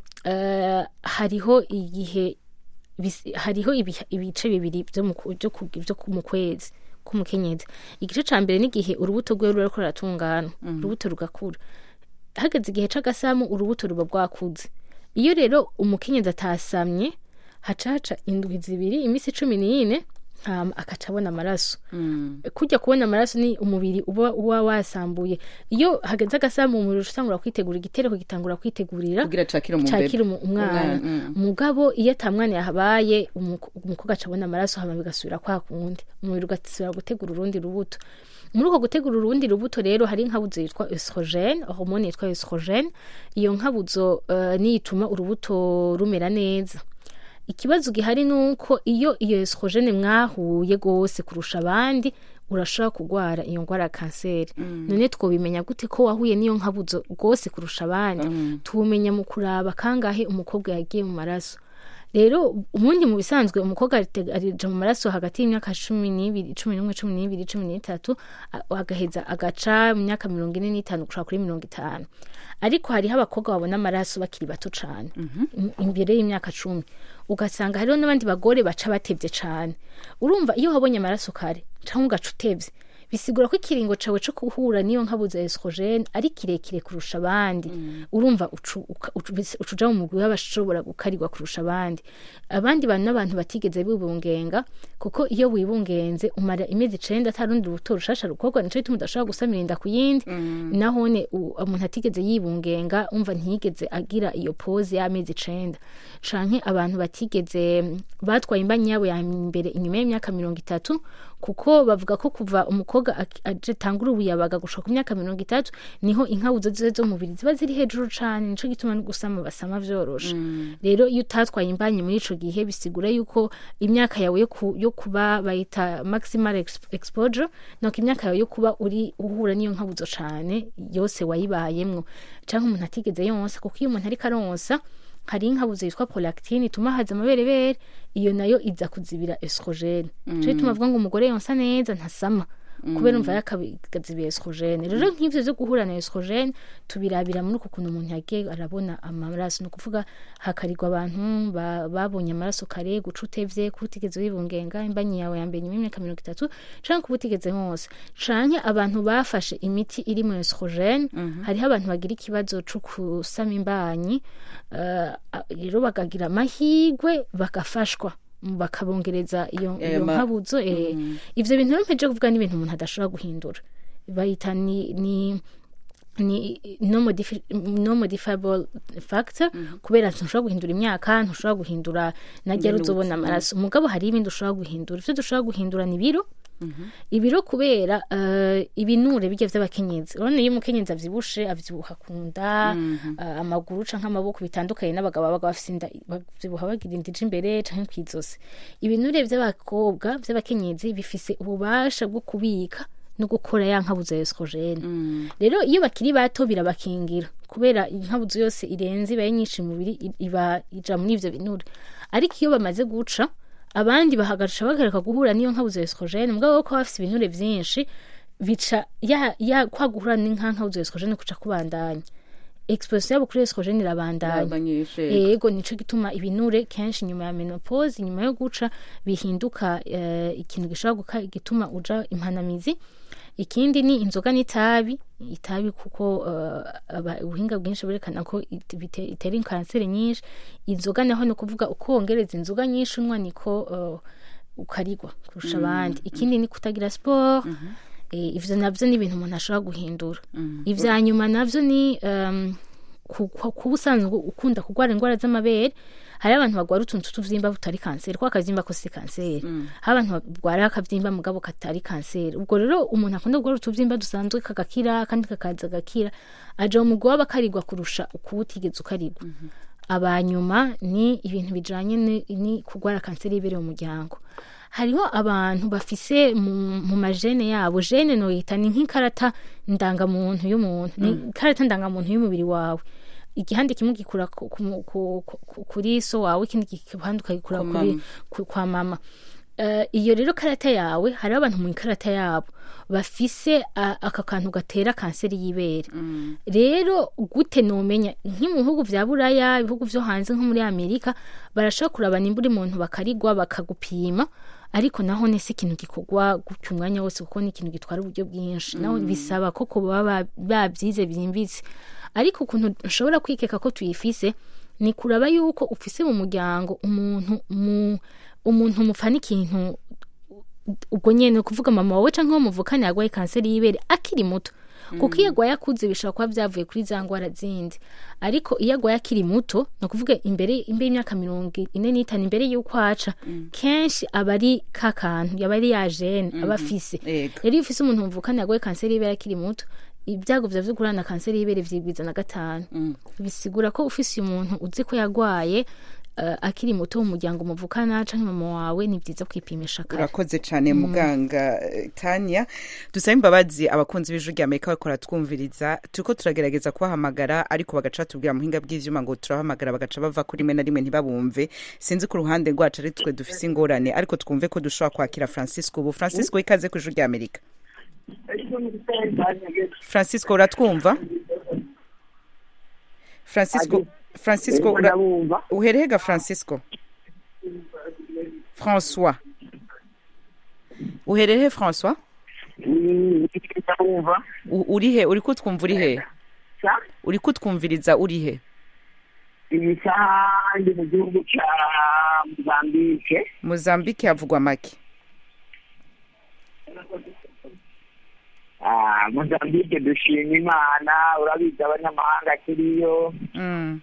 uh, hariho igihe hariho ibice bibiri byo mu byo mu kwezi k'umukenyezi igice ca mbere n'igihe urubuto rwe ruriko ruratungana mm -hmm. urubuto rugakura hageze igihe c'agasamu urubuto ruba rwakuze iyo rero umukenyezi atasamye hacaca indwi zibiri imisi cumi n'ine Um, akacabona amaraso mm. kujya kubona amaraso ni umubiri uba uba wasambuye iyo hageze agasamu umubiri utangura kwitegura igitereko gitangura kwitegurira kugira cakira mu umwana mm. mugabo iyo atamwana yahabaye umukobwa acabona amaraso hama bigasubira kwa kundi umubiri ugasubira gutegura urundi rubuto muri uko gutegura urundi rubuto rero hari inkabuzo yitwa estrogene hormone yitwa estrogene iyo nkabuzo uh, nituma urubuto rumera neza ikibazo gihari nuko iyo iyo estrogene mwahuye gose kurusha abandi urashaka kugwara iyo ngwara kanseri mm. none twobimenya gute ko wahuye niyo nkabuzo gose kurusha abandi mm. tumenya mu kuraba kangahe umukobwa yagiye mu maraso rero umundi mu bisanzwe umukobwa arija mu maraso hagati y'imyaka cumi n'ibiri cumi n'umwe cumi n'ibiri cumi n'itatu agaheza agaca mu myaka mirongo ine n'itanu gushaka kuri mirongo itanu ariko hariho abakobwa babona amaraso bakiri bato cane mm -hmm. imbere y'imyaka cumi ugasanga hariho n'abandi bagore baca batevye cane urumva iyo wabonye amaraso kare cyangwa ugaca utevye bisigura ko ikiringo cawe cyo kuhura niyo nkabuza estrogene ari kirekire kurusha abandi mm. urumva ucuja mu mugwi w'abashobora gukarirwa kurusha abandi abandi bantu n'abantu batigeze bibungenga kuko iyo wibungenze umara imezi icenda atarundi rubuto rushasha rukorwa nico bituma udashobora gusamirinda ku yindi mm. nahone umuntu atigeze yibungenga umva ntiyigeze agira iyo pose y'amezi icenda canke abantu batigeze batwaye imbanyi yabo ya mbere inyuma y'imyaka mirongo itatu kuko bavuga ko kuva umukobwa aje tangura ubuyabaga gushaka ku myaka mirongo itatu niho inkabuzo zo mubiri ziba ziri hejuru cane nico gituma no gusama basama vyorosha mm. rero iyo utatwaye imbanyi muri ico gihe bisigura yuko imyaka yawe yo, ku, yo kuba bayita maximal exposure no imyaka yawe yo kuba uri uhura niyo nkabuzo cane yose wayibayemwo canke umuntu atigeze yonsa kuko iyo umuntu ari karonsa hari inkabuzo yitwa prolactine ituma haza amaberebere iyo nayo iza kuzibira estrogene mm. cyo ituma avuga ngo umugore yonsa neza ntasama mm. kubera umva yakazibira estrogene rero mm. nk'ivyo zo guhura na estrogene tubirabira muri uko kuntu umuntu yagiye arabona amaraso no kuvuga hakarirwa abantu babonye amaraso kare guca utevye kutigeze wibungenga imbanyi yawe ya mbere y'imyaka mirongo itatu canke kubutigeze hose canke abantu bafashe imiti iri mu estrogene mm -hmm. hariho abantu bagira ikibazo cyo kusama imbanyi rero uh, bakagira amahigwe bakafashwa bakabongereza iyo iyo nkabuzo eh mm. ivyo bintu rero mpeje kuvuga n'ibintu umuntu adashobora guhindura bayita ni ni ni no modifi, no modifiable factor mm-hmm. kubera ntushobora guhindura imyaka ntushobora guhindura najya ruzobona amaraso umugabo hari ibindi ushobora guhindura ivyo dushobora guhindura ni biro mm-hmm. ibiro kubera uh, ibinure bijya vy'abakenyezi urone iyo umukenyezi avyibushe avyibuha kunda mm-hmm. uh, amaguru canke amaboko bitandukanye n'abagabo abagabo bafise inda bavyibuha bagira indije imbere canke kwizose ibinure vy'abakobwa vy'abakenyezi bifise ububasha bwo kubika no gukora ya nkabuzo ya estrogene mm. rero iyo bakiri bato birabakingira kubera inkabuzo yose irenze ibaye nyinshi mu mubiri iba ija muri ivyo binure ariko iyo bamaze guca abandi bahagarisha bagareka guhura niyo nkabuzo ya estrogene mugabo ko bafise ibinure vyinshi bica ya ya kwa guhura n'inkankabuzo ya estrogene kuca kubandanya exposition yabo kuri estrogene irabandanya yego nico gituma ibinure kenshi nyuma ya menopause nyuma yo guca bihinduka uh, ikintu gishobora gituma uja impanamizi ikindi ni inzoga n'itabi itabi kuko uh, ubuhinga bwinshi burekana ko itera kanseri nyinshi inzoga naho no kuvuga uko wongereza inzoga nyinshi unwa niko uh, ukarigwa kurusha abandi mm-hmm. ikindi ni kutagira sport mm-hmm. e, ivyo navyo ni ibintu umuntu ashobora guhindura mm-hmm. ivya nyuma navyo ni um, kubusanzwe ukunda kugwara ingwara z'amabere hari abantu bagwara utuntu tuvyimba butari kanseri kwa kavyimba ko si kanseri mm. hari abantu bagwara akavyimba mugabo katari kanseri ubwo rero umuntu akunda kugwara utuvyimba dusanzwe kagakira kandi kakaza gakira aje umugwa bakarigwa kurusha ukubutigeze ukarigwa mm-hmm. abanyuma ni ibintu bijanye ni, ni kugwara kanseri y'ibere mu muryango hariho abantu bafise mu, mu majene yabo jene no yita ni nk'ikarata ndangamuntu y'umuntu mm. ni karata ndangamuntu y'umubiri wawe igihande kimwe gikura kuri so wawe ikindi gihande ukagikura kuri kwa mama uh, iyo rero karata yawe hari abantu mu karata yabo bafise uh, aka kantu gatera kanseri y'ibere mm. rero gute nomenya nk'imuhugu vya buraya ibihugu vyo hanze nko muri Amerika barashaka kurabana imburi muntu bakarigwa bakagupima ariko naho nese ikintu gikogwa gutyo umwanya wose kuko ni ikintu gitwara uburyo bwinshi mm. naho bisaba ko baba babyize byimbitse ariko ukuntu nshobora kwikeka ko tuyifise ni kuraba yuko ufise mu muryango umuntu mu umuntu mufana ikintu ubwo nyene kuvuga mama wawe canke muvukana yagwaye kanseri y'ibere akiri muto kuko iyo agwaye akuze bishobora kuba vyavuye kuri za ngwara zindi ariko iyo agwaye akiri muto no kuvuga imbere imbere y'imyaka mirongo ine n'itanu imbere y'uko aca mm. kenshi abari kakantu yabari ya gene mm-hmm. abafise rero iyo ufise umuntu muvukana yagwaye kanseri y'ibere akiri muto ibyago vya vyo kurana kanseri y'ibere vyigwiza na gatanu mm. bisigura ko ufise umuntu uzi ko yagwaye uh, akiri muto mu muryango muvukana canke mama wawe ni vyiza kwipimisha kare urakoze cane mm. muganga Tanya dusaba imbabazi abakunzi b'ijuru rya Amerika bakora twumviriza turiko turagerageza kubahamagara ariko bagaca tubwira muhinga bw'ivyuma ngo turahamagara bagaca bava kuri mwe na rimwe ntibabumve sinzi ku ruhande rwacu ari twe dufise ingorane ariko twumve ko dushobora kwakira Francisco ubu Francisco mm. ikaze ku ijuru rya Amerika Francisco uratwumva Francisco Francisco ura... uherehega Francisco François uherehe François urihe uri kutwumva urihe uri kutwumviriza urihe ibisahandi mu gihugu cya Mozambique Mozambique havugwa make Ah, Mozambique dushima Imana urabiza abanyamahanga kiriyo mm.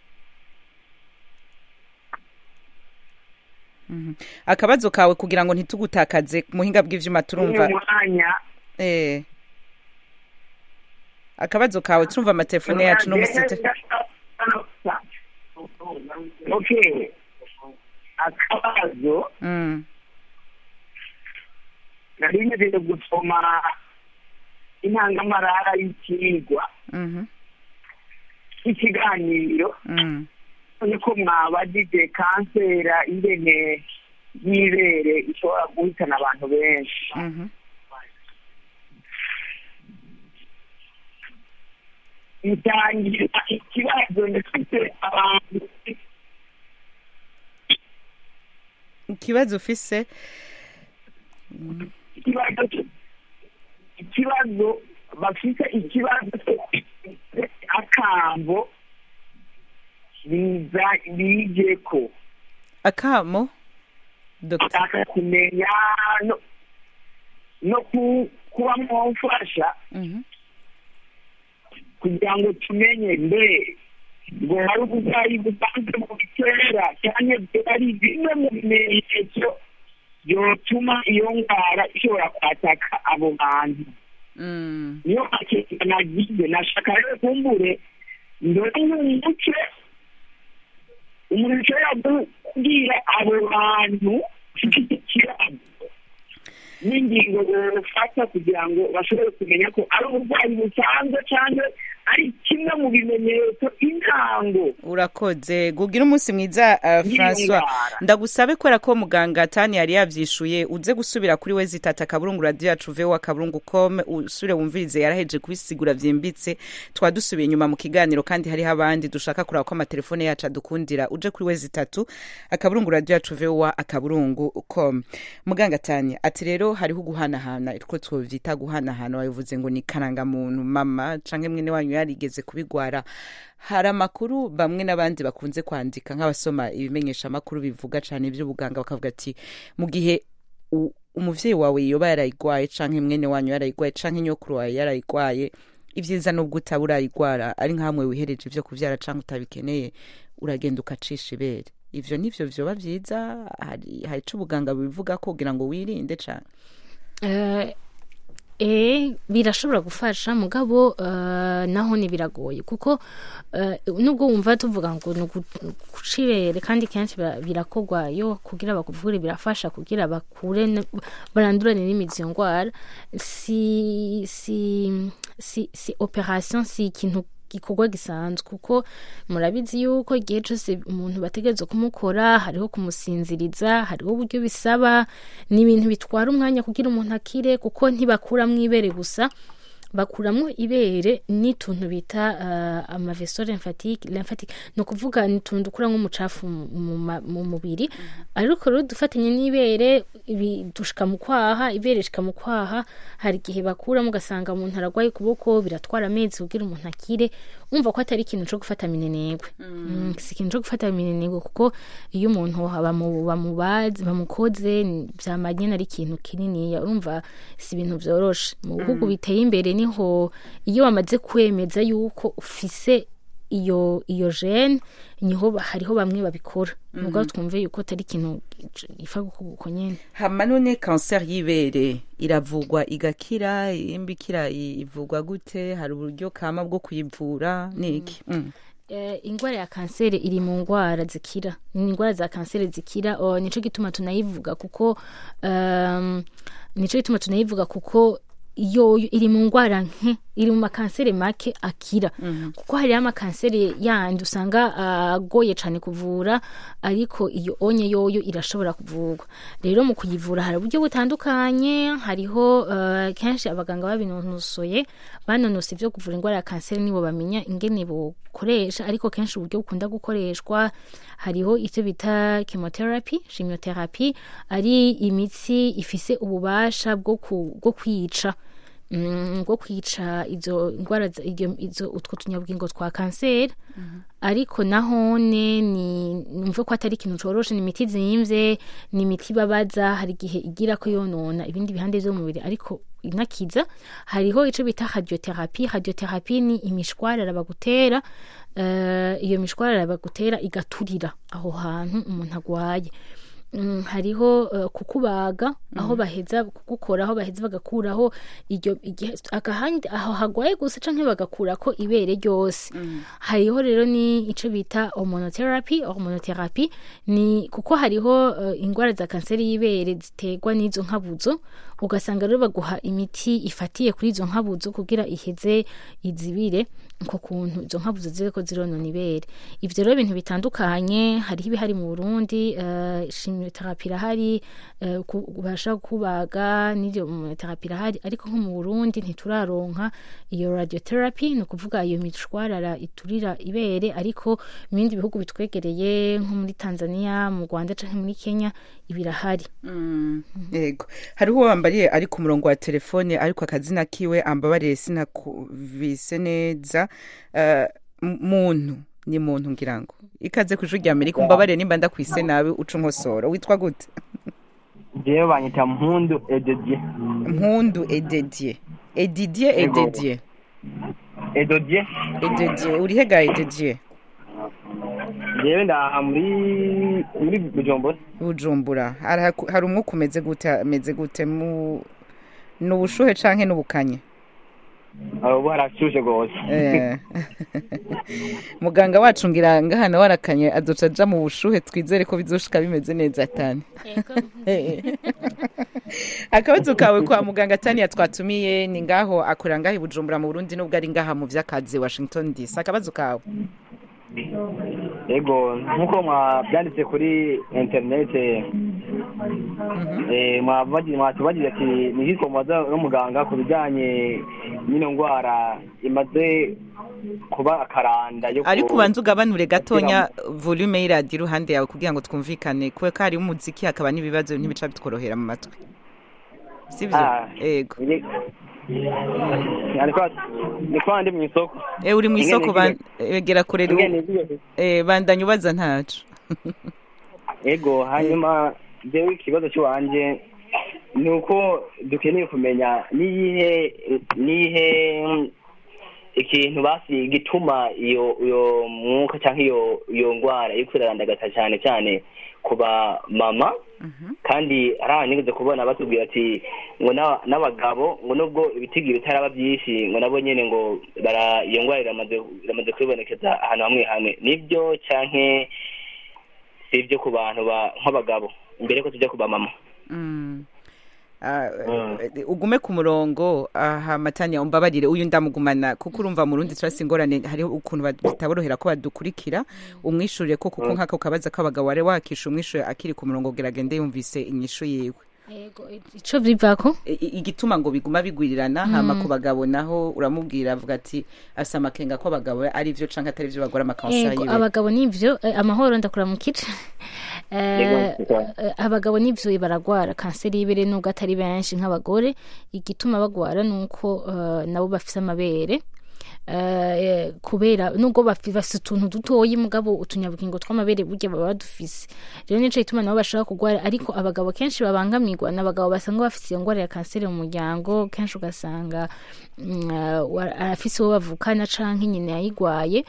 mm-hmm. akabazo kawe kugira ngo ntitugutakaze muhinga bw'ivyuma turumva eh akabazo kawe turumva amatelefone yacu no musite okay akabazo mm. nari ngiye gusoma intangamarara y'ikigwa mhm ikiganiro mhm niko mwabajije kansera ingene y'ibere ishobora guhitana abantu benshi mhm itangira ikibazo ndetse abantu ikibazo ufise ikibazo ikibazo bafite ikibazo akambo biza bije ko akamo Dr. kumenya no no ku kuba mwofasha mhm kugira ngo tumenye mbe ngo hari uburwayi busanzwe mu bitera cyane ari bimwe mu bimenyetso byotuma iyo ndwara ishobora kwataka abo bantu. niyo makeke nagize nashaka rero kumbure ndore n'umuco umuntu ushobora kubwira abo bantu ufite ikibazo n'ingingo bafata kugira ngo bashobore kumenya ko ari uburwayi busanzwe cyangwa ari kimwe mu bimenyetso intango. Urakoze gugira umunsi mwiza uh, François ndagusabe kwera ko muganga Tani yari yavyishuye uze gusubira kuri we zitata kaburungu radio yacu vewa kaburungu com usure wumvirize yaraheje kubisigura vyimbitse twadusubiye inyuma mu kiganiro kandi hari habandi dushaka kuraba ko amatelefone yacu adukundira uje kuri we zitatu akaburungu radio yacu vewa akaburungu com. Muganga Tani ati rero hariho guhanahana itwo twovyita guhanahana wavuze ngo ni karanga muntu mama canke mwene wanyu yarigeze kubigwara. Hari amakuru bamwe n'abandi bakunze kwandika nk'abasoma ibimenyesha amakuru bivuga cyane iby'ubuganga bakavuga ati mu gihe umuvyeyi wawe yoba yarayigwaye canke mwene wanyu yarayigwaye canke nyokuru wawe yarayigwaye ivyiza nubwo utaburayigwara ari nkamwe wihereje ivyo kuvyara canke utabikeneye uragenda ukacisha ibere. Ivyo nivyo vyoba vyiza hari hari ico ubuganga bivuga ko kugira ngo wirinde cane. Uh, Eh birashobora gufasha mugabo uh, naho ni biragoye kuko uh, nubwo wumva tuvuga ngo nukucibere kandi kenshi birakogwa yo kugira bakuvure birafasha kugira bakure barandurane n'imizi ngwara si si si si operation si ikintu gikorwa gisanzwe kuko murabizi yuko igihe cyose umuntu bategereza kumukora hariho kumusinziriza hariho uburyo bisaba ni ibintu bitwara umwanya kugira umuntu akire kuko ntibakura mwibere gusa bakuramwo ibere ni tuntu bita uh, ama vaisseaux lymphatiques lymphatique no kuvuga ni tuntu kuramwo umucafu mu mubiri ariko rero dufatanye n'ibere dushika mu kwaha ibere shika mu kwaha hari gihe bakuramo gasanga umuntu aragwaye kuboko biratwara amezi kugira umuntu akire umva ko atari ikintu cyo gufata minenegwe mm. mm, si ikintu cyo gufata minenegwe kuko iyo umuntu aba mu bamubazi bamukoze byamanye nari ikintu kinini urumva si ibintu byoroshe mu bihugu mm. biteye imbere niho iyo bamaze kwemeza yuko ufise iyo iyo gene niho hariho bamwe babikora nubwo twumve yuko atari ikintu ifa guko nyene. Hama none cancer y'ibere iravugwa igakira imbikira ivugwa gute hari uburyo kama bwo kuyivura niki? mm. mm. Uh, ingwara ya kanseri iri mu ngwara zikira ni ingwara za kanseri zikira oh, nico gituma tunayivuga kuko um, nico gituma tunayivuga kuko iyo iri mu ngwara nke iri mu makanseri make akira mm-hmm. kuko hari ama kanseri yandi usanga agoye uh, cyane kuvura ariko iyo onye yoyo irashobora kuvurwa rero mu kuyivura hari uburyo butandukanye hariho uh, kenshi abaganga babinonosoye banonose ivyo kuvura ingwara ya kanseri nibo bamenya ingene bokoresha ariko kenshi uburyo bukunda gukoreshwa hariho icyo bita chemotherapy chemotherapy ari imitsi ifise ububasha bwo bwo kwica ngo kwica izo ngwara izo utwo tunyabwingo twa kanseri mm-hmm. ariko nahone ni numve ko atari ikintu coroshe ni imiti zimvye ni imiti babaza hari gihe igira ko yonona ibindi bihande byo mu mubiri ariko inakiza hariho ico bita radiotherapy radiotherapy ni imishwarara bagutera uh, iyo mishwarara bagutera igaturira aho hantu umuntu agwaye. Mm, hariho uh, kukubaga mm. aho baheza kugukora aho baheza bagakuraho iryo akahandi aho hagwaye gusa canke bagakurako ibere ryose mm. hariho rero ni ico bita hormonotherapy hormonotherapy ni kuko hariho uh, ingwara za kanseri y'ibere ziterwa n'izo nkabuzo ugasanga rero baguha imiti ifatiye kuri izo nkabuzo kugira iheze izibire nko kuntu izo nkabuzo zire ko zironona ibere. Ivyo rero ibintu bitandukanye hariho ibihari mu Burundi uh, chimiothérapie irahari uh, kubasha kubaga n'ivyo chimiothérapie irahari ariko nko mu Burundi ntituraronka iyo radiotherapy no kuvuga iyo mishwarara iturira ibere ariko mu bindi bihugu bitwegereye nko muri Tanzania mu Rwanda canke muri Kenya ibirahari. mm. Yego hariho wambariye ari ku murongo wa telefone ariko akazina kiwe ambabariye sinakuvise neza uh, muntu ni muntu ngirango ikaze kujurya Amerika umbabare nimba ndakwise nawe uca nkosoro witwa gute? Jewe banyita Mpundu Ededie. Mpundu Ededie Edidie Ededie Edodie. Edodie uri hega Edodie? Jewe ndaha muri muri Bujumbura. Bujumbura. Hari umwuka umeze gute ameze gute mu n'ubushuhe canke n'ubukanye? Abo harashushe gose. Eh. Muganga wacu ngira ngahana warakanye azoca aja mu bushuhe twizere ko bizoshika bimeze neza atani. Yego. Akabazo kawe kwa muganga Tania twatumiye ni ngaho akora ngaho Bujumbura mu Burundi nubwo ari ngaha mu vyakazi Washington D C. Akabazo kawe. Ego nkuko mwabyanditse kuri internet eh mwabaji mwatubaji ati nigiko mwaza no muganga ku bijanye n'ino ngwara imaze kuba akaranda yo ariko banzu gabanure gatonya volume y'iradio ruhande yawe kugira ngo twumvikane kuwe ko hari umuziki akaba nibibazo ntibica bitworohera mu matwi sivyo ego Alikuwa ni kwa ndi mu isoko. Eh uri mu isoko bagera kure eh bandanye ubaza ntacu. Ego hanyuma jewe ikibazo cyo wanje nuko dukeneye kumenya nihe nihe ikintu basi gituma iyo iyo mwuka cyangwa iyo iyo ngwara ikurarandagata cyane cyane kuba mama. Kandi aranyigeze kubona batubwira ati ngo n'abagabo ngo nubwo ibitigiri bitaraba byinshi ngo nabo nyene ngo bara iyo ngwara iramaze iramaze kwibonekeza ahantu hamwe hamwe nibyo cyanke sivyo ku bantu ba nk'abagabo mbere ko tujya kuba mama. Mm. Uh, ugume ku murongo aha Matanya umbabarire uyu ndamugumana kuko urumva mu Rundi turasi ingorane hari ukuntu bataborohera ko badukurikira umwishurire ko kuko nkako kabaza k'abagabo ware wakisha umwishure akiri ku murongo geragende yumvise inyishu yiwe. Yego ico bivako igituma ngo biguma bigwirirana mm. hama ku bagabo naho uramubwira avuga ati asama kenga ko abagabo ari byo canka atari byo bagora amakansa yiwe. Abagabo nivyo eh, amahoro ndakura mu kice eh abagabo nivyo baragwara kanseri y'ibere nubwo atari benshi nk'abagore igituma bagwara nuko uh, nabo bafise amabere Uh, kubera nubwo bafise utuntu dutoyi mugabo utunyabugingo tw'amabere burya baba dufise rero nico ituma nabo bashaka kugwara ariko abagabo kenshi babangamirwa n'abagabo basanga bafise iyo ngwara ya kanseri mu muryango kenshi ugasanga uh, arafise uwo bavukana canke nyine yayigwaye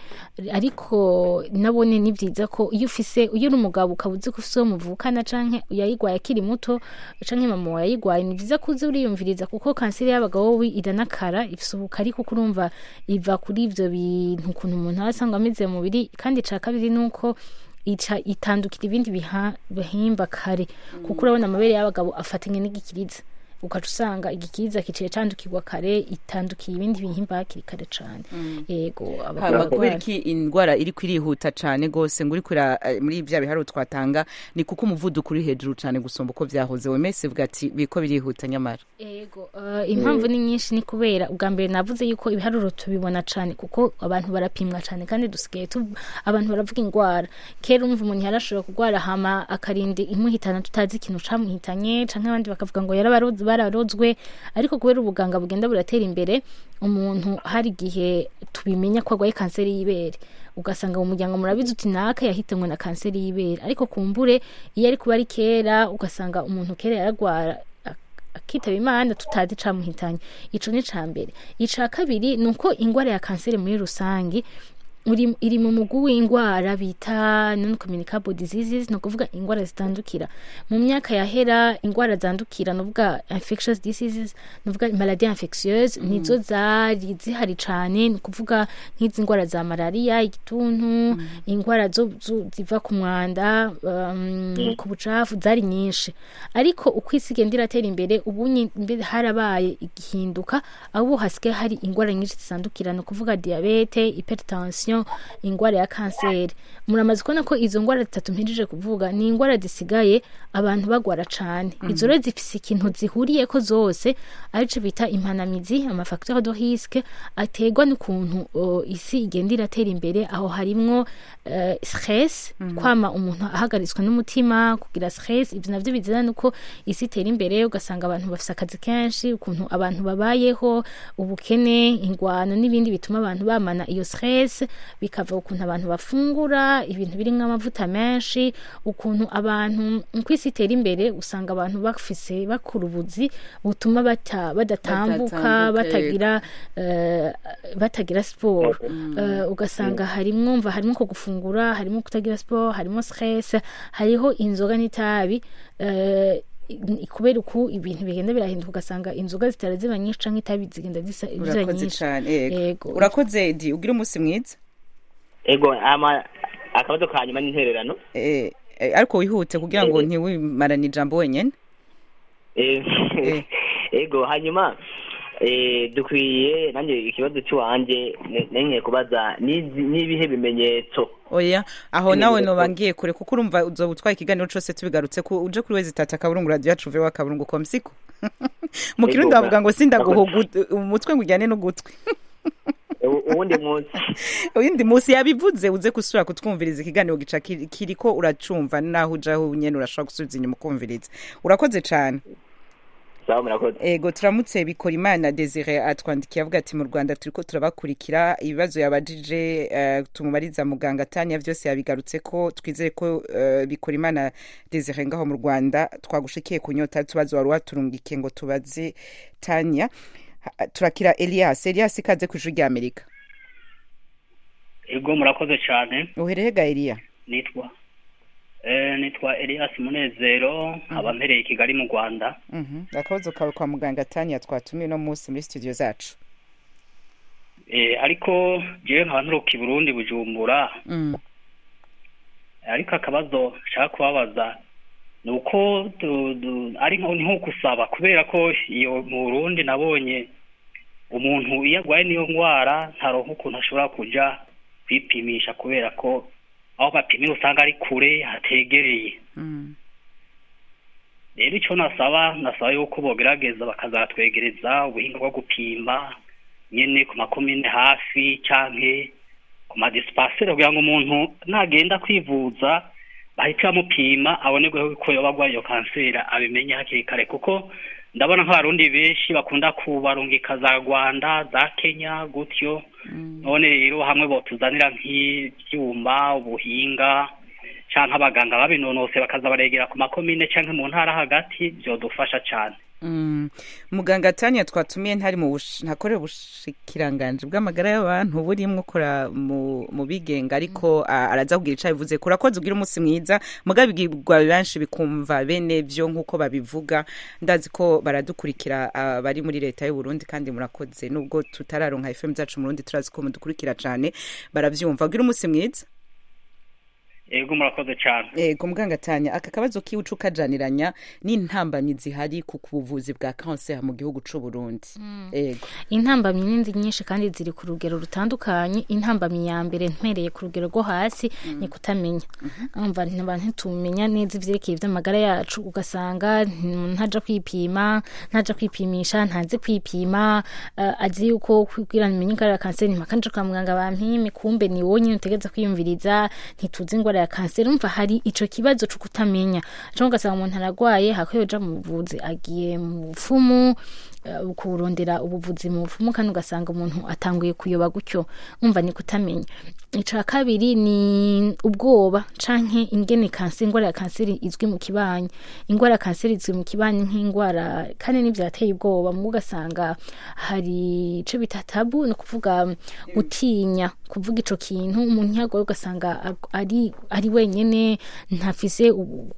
ariko nabone ni byiza ko iyo ufise iyo umugabo ukabuze ko ufise uwo muvukana canke yayigwaye akiri muto canke mama yayigwaye ni byiza kuze uriyumviriza kuko kanseri y'abagabo iranakara ifise ubukari kuko urumva iva kuri ivyo bintu kuntu umuntu asanga ameze mu mubiri kandi ca kabiri nuko ica itandukira ibindi bihimba kare kuko urabona amabere y'abagabo afatanye n'igikiriza ukaca usanga igikiriza kiciye candukirwa kare itandukiye ibindi bihimba hakiri kare cane. Yego abagore iki indwara iri kwirihuta cane gose nguri kura muri bya biharo twatanga ni kuko umuvuduko uri hejuru cane gusomba uko vyahoze wemese vuga ati biko birihuta nyamara. Yego uh, impamvu ni nyinshi ni kubera ubwa mbere navuze yuko ibiharuro tubibona cane kuko abantu barapimwa cane kandi dusigaye abantu baravuga ingwara kera umva umuntu yarashobora kugwara hama akarindi imuhitana tutazi ikintu camuhitanye canke abandi bakavuga ngo yarabaroze bararozwe ariko kubera ubuganga bugenda buratera imbere umuntu hari gihe tubimenya ko agwaye kanseri y'ibere ugasanga mu muryango murabizi uti naka yahitanwe na kanseri y'ibere ariko kumbure iyo ari kuba ari kera ugasanga umuntu kera yaragwara akitaba Imana tutazi camuhitanye ico ni cambere ica kabiri nuko ingwara ya kanseri muri rusangi uri iri mu mugu w'ingwara bita non communicable diseases no kuvuga ingwara zitandukira mu myaka yahera ingwara zandukira no kuvuga infectious diseases no kuvuga maladie infectieuse mm. nizo zari zihari cane no kuvuga nk'izi ngwara za malaria igituntu mm. ingwara zo ziva ku mwanda um, mm. ku bucafu zari nyinshi ariko ukwisiga ndiratera imbere ubunye harabaye igihinduka abo hasike hari ingwara nyinshi zitandukira no kuvuga diabete hypertension ingwara ya kanseri muramaze kubona ko izo ngwara zitatu mpinjije kuvuga ni ingwara zisigaye abantu bagwara cane mm-hmm. izo rero zifise ikintu zihuriye ko zose arico bita impanamizi ama facteur de risque ategwa n'ukuntu uh, isi igenda iratera imbere aho harimwo uh, stress mm-hmm. kwama umuntu ahagaritswe n'umutima kugira stress ivyo navyo bizana nuko isi itera imbere ugasanga abantu bafise akazi kenshi ukuntu abantu babayeho ubukene ingwano n'ibindi bituma abantu bamana iyo stress bikava ukuntu abantu bafungura ibintu birimwo amavuta menshi, ukuntu abantu kwisi itera imbere usanga abantu bafise bakura ubuzi butuma bata, badatambuka batagira uh, batagira sport mm. uh, ugasanga mm. harimwo mva harimwo ko gufungura, harimwo kutagira sport, harimwo stress, hariho inzoga n'itabi uh, kubera uko ibintu bigenda birahinduka ugasanga inzoga zitara ziba nyinshi canke itabi zigenda zisa nyinshi. Yego urakoze Edi, ugira umunsi mwiza. Ego ama akabazo kanyuma n'intererano eh ariko wihute kugira ngo ntiwimarane ijambo wenyene. Eh ego hanyuma eh dukwiye nanje ikibazo cy'uwanje nenye kubaza nibihe bimenyetso. Oya aho nawe no bangiye kure kuko urumva uzobutwaye ikiganiro cyose tubigarutse ko uje kuri wezi tata kaburungu radio yacu vewa kaburungu komsiko. Mu kirundi bavuga ngo sindaguho umutwe ngujyane no gutwi. Uwundi munsi uwundi munsi yabivuze uze kusura kutwumviriza ikiganiro gica kiriko uracumva naho ujaho nyene urashaka gusubiza inyuma kumviriza. Urakoze cyane. Ego turamutse bikora Imana Desire atwandikiye avuga ati mu Rwanda turiko turabakurikira ibibazo yabajije uh, tumumariza muganga Tanya vyose yabigarutse ko twizeye ko uh, bikora Imana Desire ngaho mu Rwanda twagushikiye kunyota tubazo wari waturungike ngo tubaze Tanya. Turakira Elias. Elias ikaze ku ijwi rya Amerika. Ego murakoze cyane. Uherehega Elia? Nitwa Eh nitwa Elias Munezero mm-hmm. abampereye Kigali mu Rwanda. Mhm. Mm Akabazo kawe kwa muganga Tanya twatumiye no munsi muri studio zacu. Eh ariko je nkabanturuka i Burundi Bujumbura. Mhm. Ariko akabazo shaka kubabaza nuko ari nko nko kusaba kubera ko iyo mu Burundi nabonye umuntu iyo agwaye niyo ngwara ntaronka ukuntu ashobora kuja kwipimisha kubera ko aho bapimira usanga ari kure hategereye. Mm. Rero icyo nasaba nasaba yuko bogerageza bakazatwegereza ubuhinga bwo gupima nyene ku makomine hafi canke ku madispensaire kugira ngo umuntu nagenda kwivuza bahita mupima abonerwe ko yobagwa iyo kansera abimenye hakiri kare kuko ndabona nk'abarundi benshi bakunda kubarungika za Rwanda za Kenya gutyo. Mm. None rero hamwe botuzanira nk'ibyuma ubuhinga canke abaganga babinonose bakaza baregera ku makomine canke mu ntara hagati byo dufasha cyane. Mm. Muganga Tanya twatumiye ntari mu ntakorera ubushikiranganje bw'amagara y'abantu buri mwukora mu mu bigenga ariko mm. araza kugira ica bivuze kurakoze ugira umunsi mwiza mugabigirwa benshi bikumva bene byo nkuko babivuga ndazi ko baradukurikira uh, bari muri leta y'u Burundi kandi murakoze nubwo tutararonka F M zacu mu Burundi turazi ko mudukurikira cyane baravyumva ugira umunsi mwiza. Ego murakoze cyane. Ego muganga Tanya aka kabazo kiwucu kajaniranya n'intambamyi zihari ku kubuvuzi bwa cancer mu gihugu c'u Burundi. Mm. Ego intambamyi n'indi nyinshi kandi ziri ku rugero rutandukanye. Intambamyi ya mbere ntwereye ku rugero rwo hasi mm. ni kutamenya. Umva mm-hmm. n'abantu tumenya neza ivyerekeye vy'amagara yacu ugasanga ntaja kwipima ntaja kwipimisha ntazi kwipima uh, azi yuko kugira menye ingwara ya cancer ntimakanje kwa muganga bampime kumbe ni wonyine utegeza kwiyumviriza ntituzi ingwara ya kanseri. Umva hari ico kibazo cyo kutamenya cyo ugasanga umuntu aragwaye hakoyoja mu buvuzi agiye mu fumu uh, kurondera ubuvuzi mu fumu kandi ugasanga umuntu atanguye kuyoba gutyo. Umva ni kutamenya. Ica kabiri ni ubwoba canke ingene kanseri ingwara ya kanseri izwi mu kibanyi. Ingwara ya kanseri izwi mu kibanyi nk'ingwara kandi n'ivyo yateye ubwoba mu ugasanga hari ico bitatabu no kuvuga gutinya kuvuga ico kintu umuntu yagoye ugasanga ari ari wenyene ntafise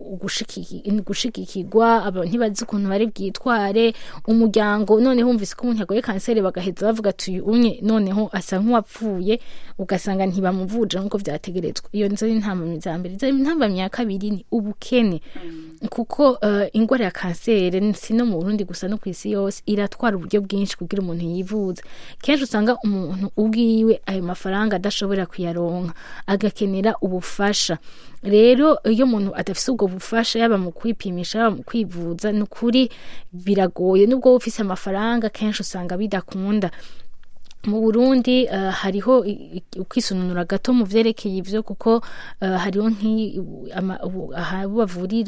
ugushikikirwa abantu ntibazi ukuntu bari bwitware umuryango. Noneho umvise ko umuntu yagoye kanseri bagaheza bavuga tuyu unye noneho asa nk'uwapfuye ugasanga ntibamuvuje nkuko vyategerezwa. Iyo nzo intambamyi za mbere. Intambamyi ya kabiri ni ubukene mm. kuko uh, ingwara ya kanseri si no mu Burundi gusa no kwisi yose iratwara uburyo bwinshi kugira umuntu yivuze. Kenshi usanga umuntu ubwiwe ayo mafaranga adashobora kuyaronka agakenera ubufasha. Rero iyo umuntu adafise ubwo bufasha yaba mu kwipimisha yaba mu kwivuza n'ukuri biragoye nubwo ufise amafaranga kenshi usanga bidakunda. Mu Burundi uh, hariho ukwisununura gato mu vyerekeye ivyo kuko uh, hariho nki bavurira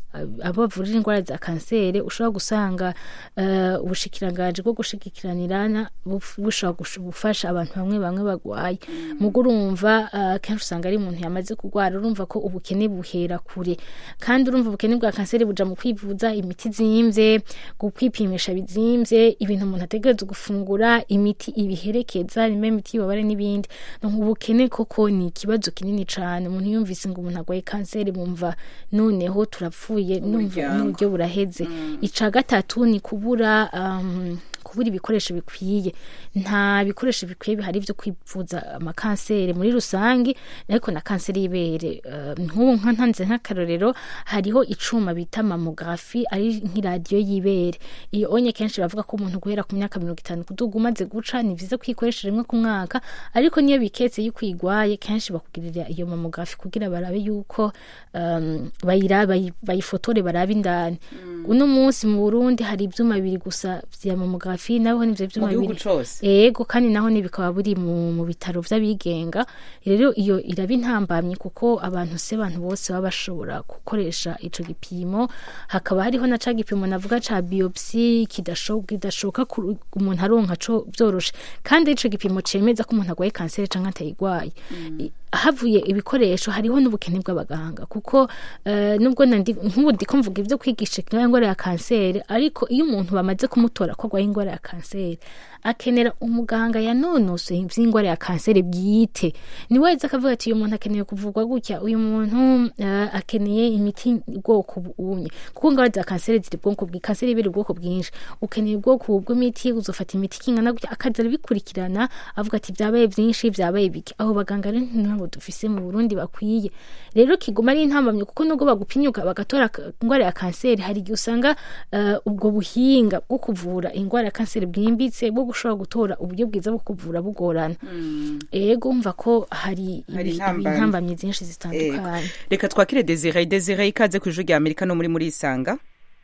abo bavurira indwara za kanseri ushobora gusanga uh, ubushikiranganje bwo gushikiranirana bushobora gufasha abantu bamwe bamwe bagwaye mm. mugo urumva uh, kenshi usanga ari umuntu yamaze kugwara urumva ko ubukene buhera kure kandi urumva ubukene bwa kanseri buja mu kwivuza imiti zimvye gukwipimisha bizimvye ibintu umuntu ategerezwa gufungura imiti ibiherekeza nimba imiti babare n'ibindi no ubukene koko ni ikibazo kinini cane umuntu yumvise ngo umuntu agwaye kanseri bumva noneho turapfuye numva n'uburyo buraheze mm. ica gatatu ni kubura um, kubura ibikoresho bikwiye nta bikoresho bikwiye bihari byo kwivuza amakanseri muri rusangi ariko na kanseri y'ibere nk'ubu nka ntanze nk'akarorero hariho icuma bita mammography ari nk'iradiyo y'ibere iyo onye kenshi bavuga ko umuntu guhera ku myaka mirongo itanu kuduga umaze guca ni vyiza kwikoresha rimwe ku mwaka ariko niyo biketse yuko igwaye kenshi bakugirira iyo mammography kugira barabe yuko um, bayiraba bayifotore barabe indani mm. uno munsi mu Burundi hari ivyuma bibiri gusa vya mammography naho nivyo vyuma bibiri yego kandi naho nibikaba buri mu, mu bitaro vy'abigenga rero iyo iraba intambamye kuko abantu se abantu bose baba bashobora gukoresha ico gipimo hakaba hariho na ca gipimo navuga ca biopsy kidashoboka kidashoboka umuntu aronka co byoroshe kandi ico gipimo cemeza ko umuntu agwaye kanseri canke atayigwaye mm. havuye ibikoresho hariho n'ubukene bw'abaganga kuko uh, nubwo nandi nkubu ndiko mvuga ivyo kwigisha ingwara ya kanseri ariko iyo umuntu bamaze kumutora ko agwaye ingwara ya kanseri akenera umuganga yanonose ivy'ingwara ya kanseri byite ni weza akavuga ati uyu muntu akeneye kuvugwa gutya uyu muntu uh, akeneye imiti bwoko bunye kuko ingwara za kanseri ziri bwoko bwi kanseri biri bwoko bwinshi ukeneye bwoko bw'imiti uzofata imiti kingana gutya akaza bikurikirana avuga ati byabaye byinshi byabaye biki aho baganga rero nabo dufise mu Burundi bakwiye rero kiguma ari intambamye kuko nubwo bagupinyuka bagatora ingwara ya kanseri hari gihe usanga uh, ubwo buhinga bwo kuvura ingwara ya kanseri bwimbitse bwo gushobora gutora uburyo bwiza bwo kuvura bugorana mm. ego umva ko hari intambamye zinshi zitandukanye reka twakire Desire Desire ikaze ku ijwi rya Amerika no muri muri isanga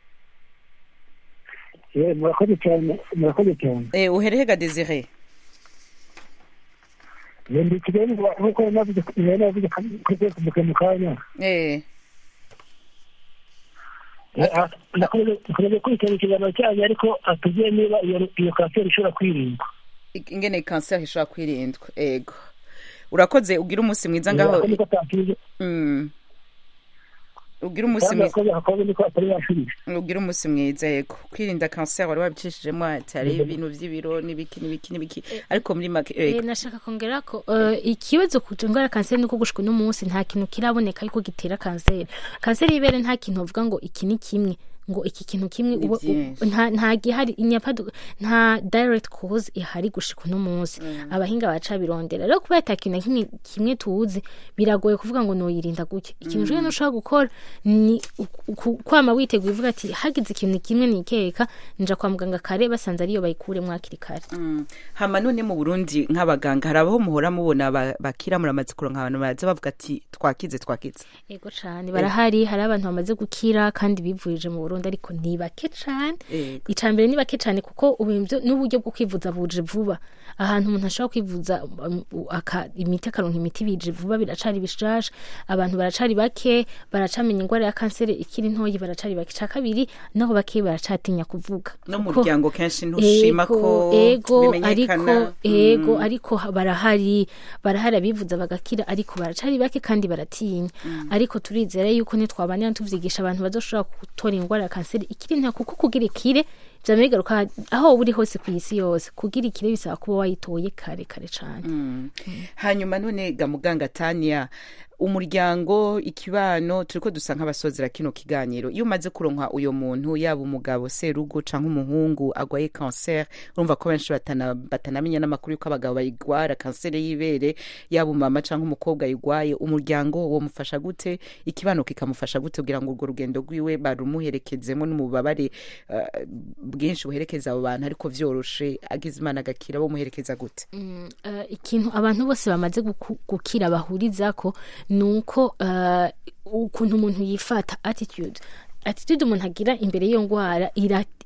eh murakoze cyane murakoze cyane eh uherehega Desire Yendi kigeni uko navuze navuze kugeze mu kanya eh nakoze nakoze kwitera ikiganiro cyanyu ariko atugiye niba iyo iyo kanseri ishobora kwirindwa ingene kanseri ishobora kwirindwa ego urakoze ugira umunsi mwiza ngaho mm ugira umunsi mwiza ugira umunsi mwiza yego kwirinda kanseri wari wabicishijemo atari ibintu by'ibiro n'ibiki n'ibiki n'ibiki ariko muri make eh nashaka kongera ko ikibazo kujengara kanseri nuko gushika no munsi nta kintu kiraboneka yuko gitera kanseri kanseri y'ibere nta kintu uvuga ngo iki ni kimwe ngo iki kintu kimwe nta nta gihari inyapadu nta direct cause ihari gushika no munsi mm. abahinga baca birondera rero kuba yatakina kimwe kimwe tuzi biragoye kuvuga ngo no yirinda guke ikintu mm. je no shaka gukora ni kwama witeguye uvuga ati hagize ikintu kimwe nikeka nja kwa muganga kare basanze ariyo bayikure mwakiri kare mm. hama none mu Burundi nk'abaganga harabaho muhora mubona bakira muramaze kuronka abantu baza bavuga ati twakize twakize yego cyane barahari hari abantu bamaze gukira kandi bivurije mu Burundi ariko ni bake cyane icambere ni bake cyane kuko ubimvyo n'uburyo bwo kwivuza buje vuba ahantu umuntu ashobora kwivuza um, aka imiti akaronka imiti bije vuba biracari bishasha abantu baracari bake baracamenya ingwara ya kanseri ikiri ntoyi baracari bake ca kabiri naho bake baracatinya kuvuga no mu muryango kenshi ntushima ko ego ariko ego mm. ariko barahari barahari abivuza bagakira ariko baracari bake kandi baratinya mm. ariko turizera yuko nitwabanira tuvyigisha abantu bazoshobora gutora ingwara ya kanseri ikiri nta kuko kugira ikire byamengaruka aho uri hose ku isi yose kugira ikire bisaba kuba wayitoye kare kare cyane mm. mm. hanyuma none ga muganga Tania umuryango ikibano turiko dusa nk'abasozera kino kiganiro iyo umaze kuronka uyo muntu yaba umugabo serugo canke umuhungu agwaye cancer urumva ko benshi batana batanamenya n'amakuru yuko abagabo bayigwara cancer y'ibere yaba umama canke umukobwa yigwaye umuryango wo mufasha gute ikibano kikamufasha gute kugira ngo urwo rugendo rwiwe barumuherekezemo n'umubabare uh, bwinshi buherekeza abo bantu ariko vyoroshe agize imana gakira bo muherekeza gute mm, uh, ikintu abantu bose bamaze gukira bahurizako nuko uh, ukuntu umuntu yifata attitude attitude umuntu agira imbere yo ngwara ira ira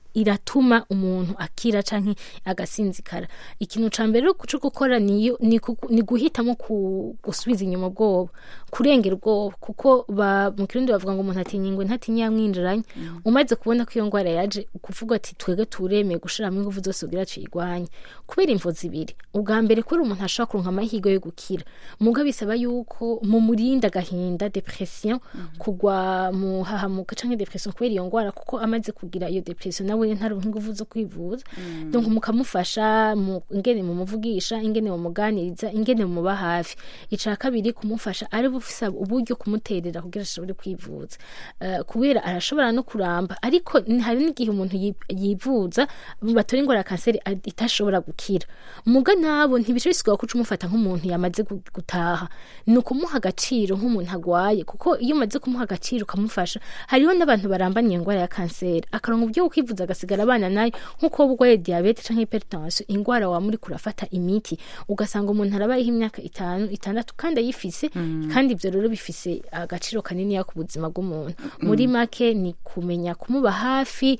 iratuma umuntu akira canke agasinzikara. Ikintu ca mbere cyo gukora ni ni guhitamo gusubiza inyuma ubwoba, kurengera ubwoba, kuko ba mu kirundi bavuga ngo umuntu atinyingwe ntatinya yamwinjiranye. mm. Umaze kubona ko iyo ngwara yaje kuvuga ati twege tureme gushiramo ingufu zose ugira tuyigwanye, kubera imvo zibiri. Ubwa mbere kuri umuntu ashaka kuronka amahirwe yo gukira, muga bisaba yuko mu murinda gahinda depression, mm. kugwa mu hahamuka canke depression kubera iyo ngwara, kuko amaze kugira iyo depression nawe ntaronka ingufu zo kwivuza. mm. Donc mukamufasha mu ingene mu muvugisha, ingene mu muganiriza, ingene mu ba hafi. Ica kabiri kumufasha ari bufisa uburyo kumuterera kugira ashobore kwivuza, uh, kubera arashobora no kuramba, ariko hari n'igihe umuntu yivuza batora ingwara ya kanseri itashobora gukira. Muga nabo ntibishobora kuca umufata nk'umuntu yamaze gutaha, no kumuha agaciro nk'umuntu agwaye, kuko iyo umaze kumuha agaciro ukamufasha, hariho n'abantu barambanye ingwara ya kanseri akaronka ubyo kwivuza agasigara abana nayo, nk'uko ubugwaye diabete canke hypertension, ingwara wa muri kurafata imiti ugasanga umuntu arabaye imyaka itanu itandatu kandi ayifise. mm. Kandi ibyo rero bifise agaciro kanini ya ku buzima bw'umuntu. mm. Muri make ni kumenya kumuba hafi,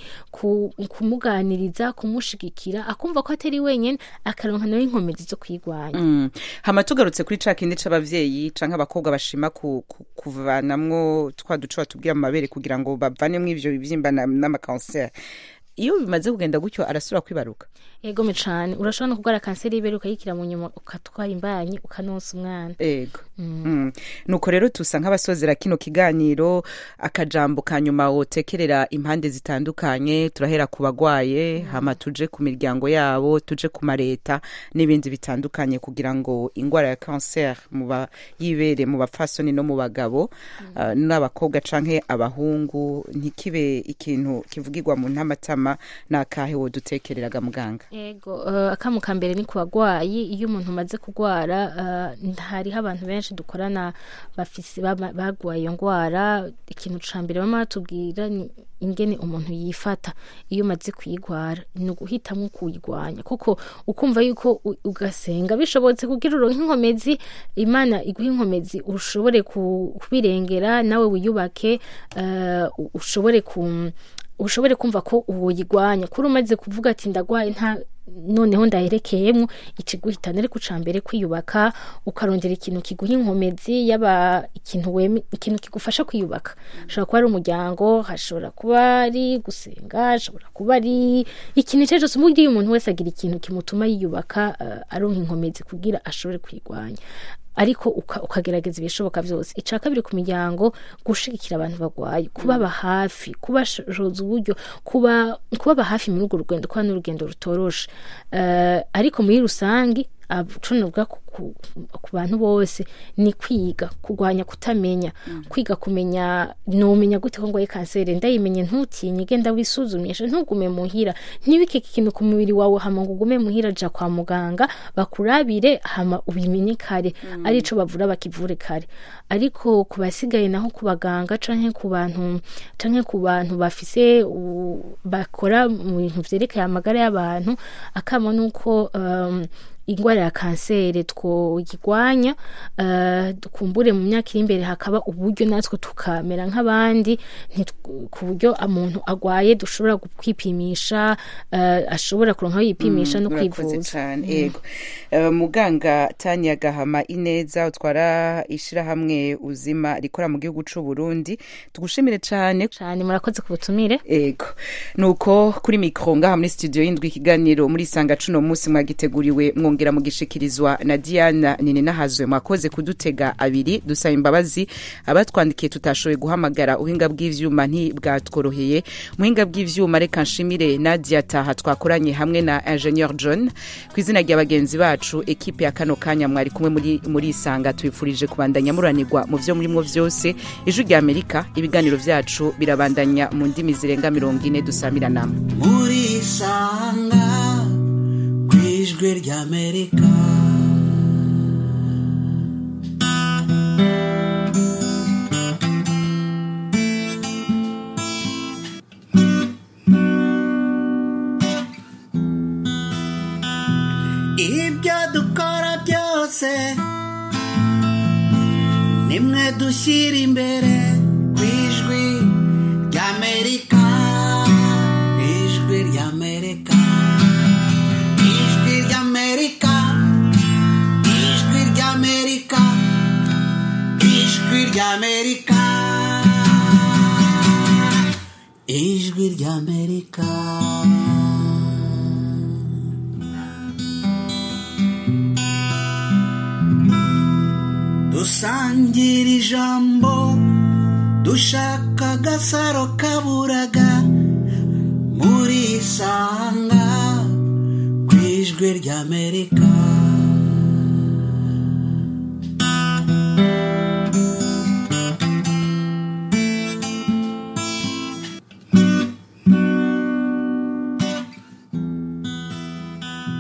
kumuganiriza, kumushigikira, akumva ko atari wenyene, akaronka nawe inkomezi zo kwigwanya. mm. Hama tugarutse kuri ca kindi c'abavyeyi canke abakobwa bashima ku, ku, kuvanamwo twa duco batubwira mu mabere kugira ngo bavanemo ivyo bivyimba n'amakanseri, iyo bimaze kugenda gutyo arasubira kwibaruka? Ego me cane, urashobora no kugwara kanseri y'ibere ukayikira mu nyuma ukatwara imbanyi ukanonsa umwana. Ego. mm. mm. Nuko rero tusa nk'abasozera kino kiganiro, akajambo kanyuma wotekerera impande zitandukanye, turahera ku bagwaye, mm. hama tuje ku miryango yabo, tuje ku mareta n'ibindi bitandukanye, kugira ngo ingwara ya cancer mu bayibere mu bapfasoni no mu bagabo, mm. uh, n'abakobwa canke abahungu ntikibe ikintu kivugirwa mu ntamatama. Nakahe wo dutekereraga muganga? Ego, uh, akamu kambere ni kubagwayi. Iyo umuntu maze kugwara, uh, hariho abantu benshi dukorana bafise bagwaye iyo ngwara, ikintu ca mbere bama batubwira ni ingene umuntu yifata iyo maze kuyigwara, ni guhitamo kuyigwanya, kuko ukumva yuko ugasenga bishobotse kugira uronke inkomezi, Imana iguha inkomezi ushobore kubirengera, nawe wiyubake, uh, ushobore ku ushobore kumva ko uwoyigwanya. Kuri umaze kuvuga ati ndagwaye nta noneho ndaherekeyemo, ikiguhitana ariko ucambere kwiyubaka, ukarondera ikintu kiguha inkomezi, yaba ikintu weme ikintu kigufasha kwiyubaka. Shobora kuba ari umuryango, hashobora kuba ari gusenga, hashobora kuba ari ikintu cyose. Muri umuntu wese agira ikintu kimutuma yiyubaka, uh, aronka inkomezi kugira ashobore kwigwanya, ariko ukagerageza ibishoboka byose. Ica kabiri ku miryango, gushigikira abantu bagwaye, kubaba hafi, kubashoza uburyo, kuba kubaba hafi muri urwo rugendo, kwa n'urugendo rutoroshe. Uh, ariko muri rusangi abucunuga ku bantu bose ni kwiga kugwanya kutamenya, mm. kwiga kumenya, no menya gute ko ngoye kanseri, ndayimenye ntutinye, genda wisuzumisha, ntugume muhira, ntibike ikintu ku mubiri wawe hama ngugume muhira, ja kwa muganga bakurabire hama ubimenye kare, mm. arico bavura bakivure kare. Ariko kubasigaye naho kubaganga canke ku bantu canke ku bantu bafise bakora mu bintu vyerekeye amagara y'abantu, akamo nuko um, ingwara ya kanseri twogigwanya, uh, dukumbure mu myaka iri imbere hakaba uburyo natwe tukamera nk'abandi, ku buryo umuntu agwaye dushobora kwipimisha, uh, ashobora kuronka yipimisha mm, no kwivuza. mm. Ego. Uh, muganga Tanya Gahama Ineza utwara ishira hamwe uzima rikora mu gihugu c'u Burundi, tugushimire cyane cyane, murakoze kubutumire. Ego. Nuko kuri micro ngaha muri studio y'indwi ikiganiro muri sanga cuno munsi mwagiteguriwe mwongera mugishikirizwa na Diana Nini Nahazwe. Mwakoze kudutega abiri, dusaba imbabazi abatwandikiye tutashoboye guhamagara, uhinga bw'ivyuma nti bwatworoheye. Muhinga bw'ivyuma reka nshimire Nadia Taha twakoranye hamwe na Ingenieur John. Kwizina rya bagenzi bacu equipe ya kano kanya mwari kumwe muri muri isanga, twifurije kubandanya muranirwa mu vyo murimo vyose. Ijwi rya Amerika, ibiganiro vyacu birabandanya mu ndimi zirenga mirongo ine dusamirana muri isanga kwijwi rya Amerika. Ibyo dukora byose nimwe dushyira imbere kwijwi rya Amerika, ijwi ry'Amerika, ijwi ry'Amerika. Dusangira ijambo, dushaka agasaro kaburaga, muri Isanga ku ijwi ry'Amerika.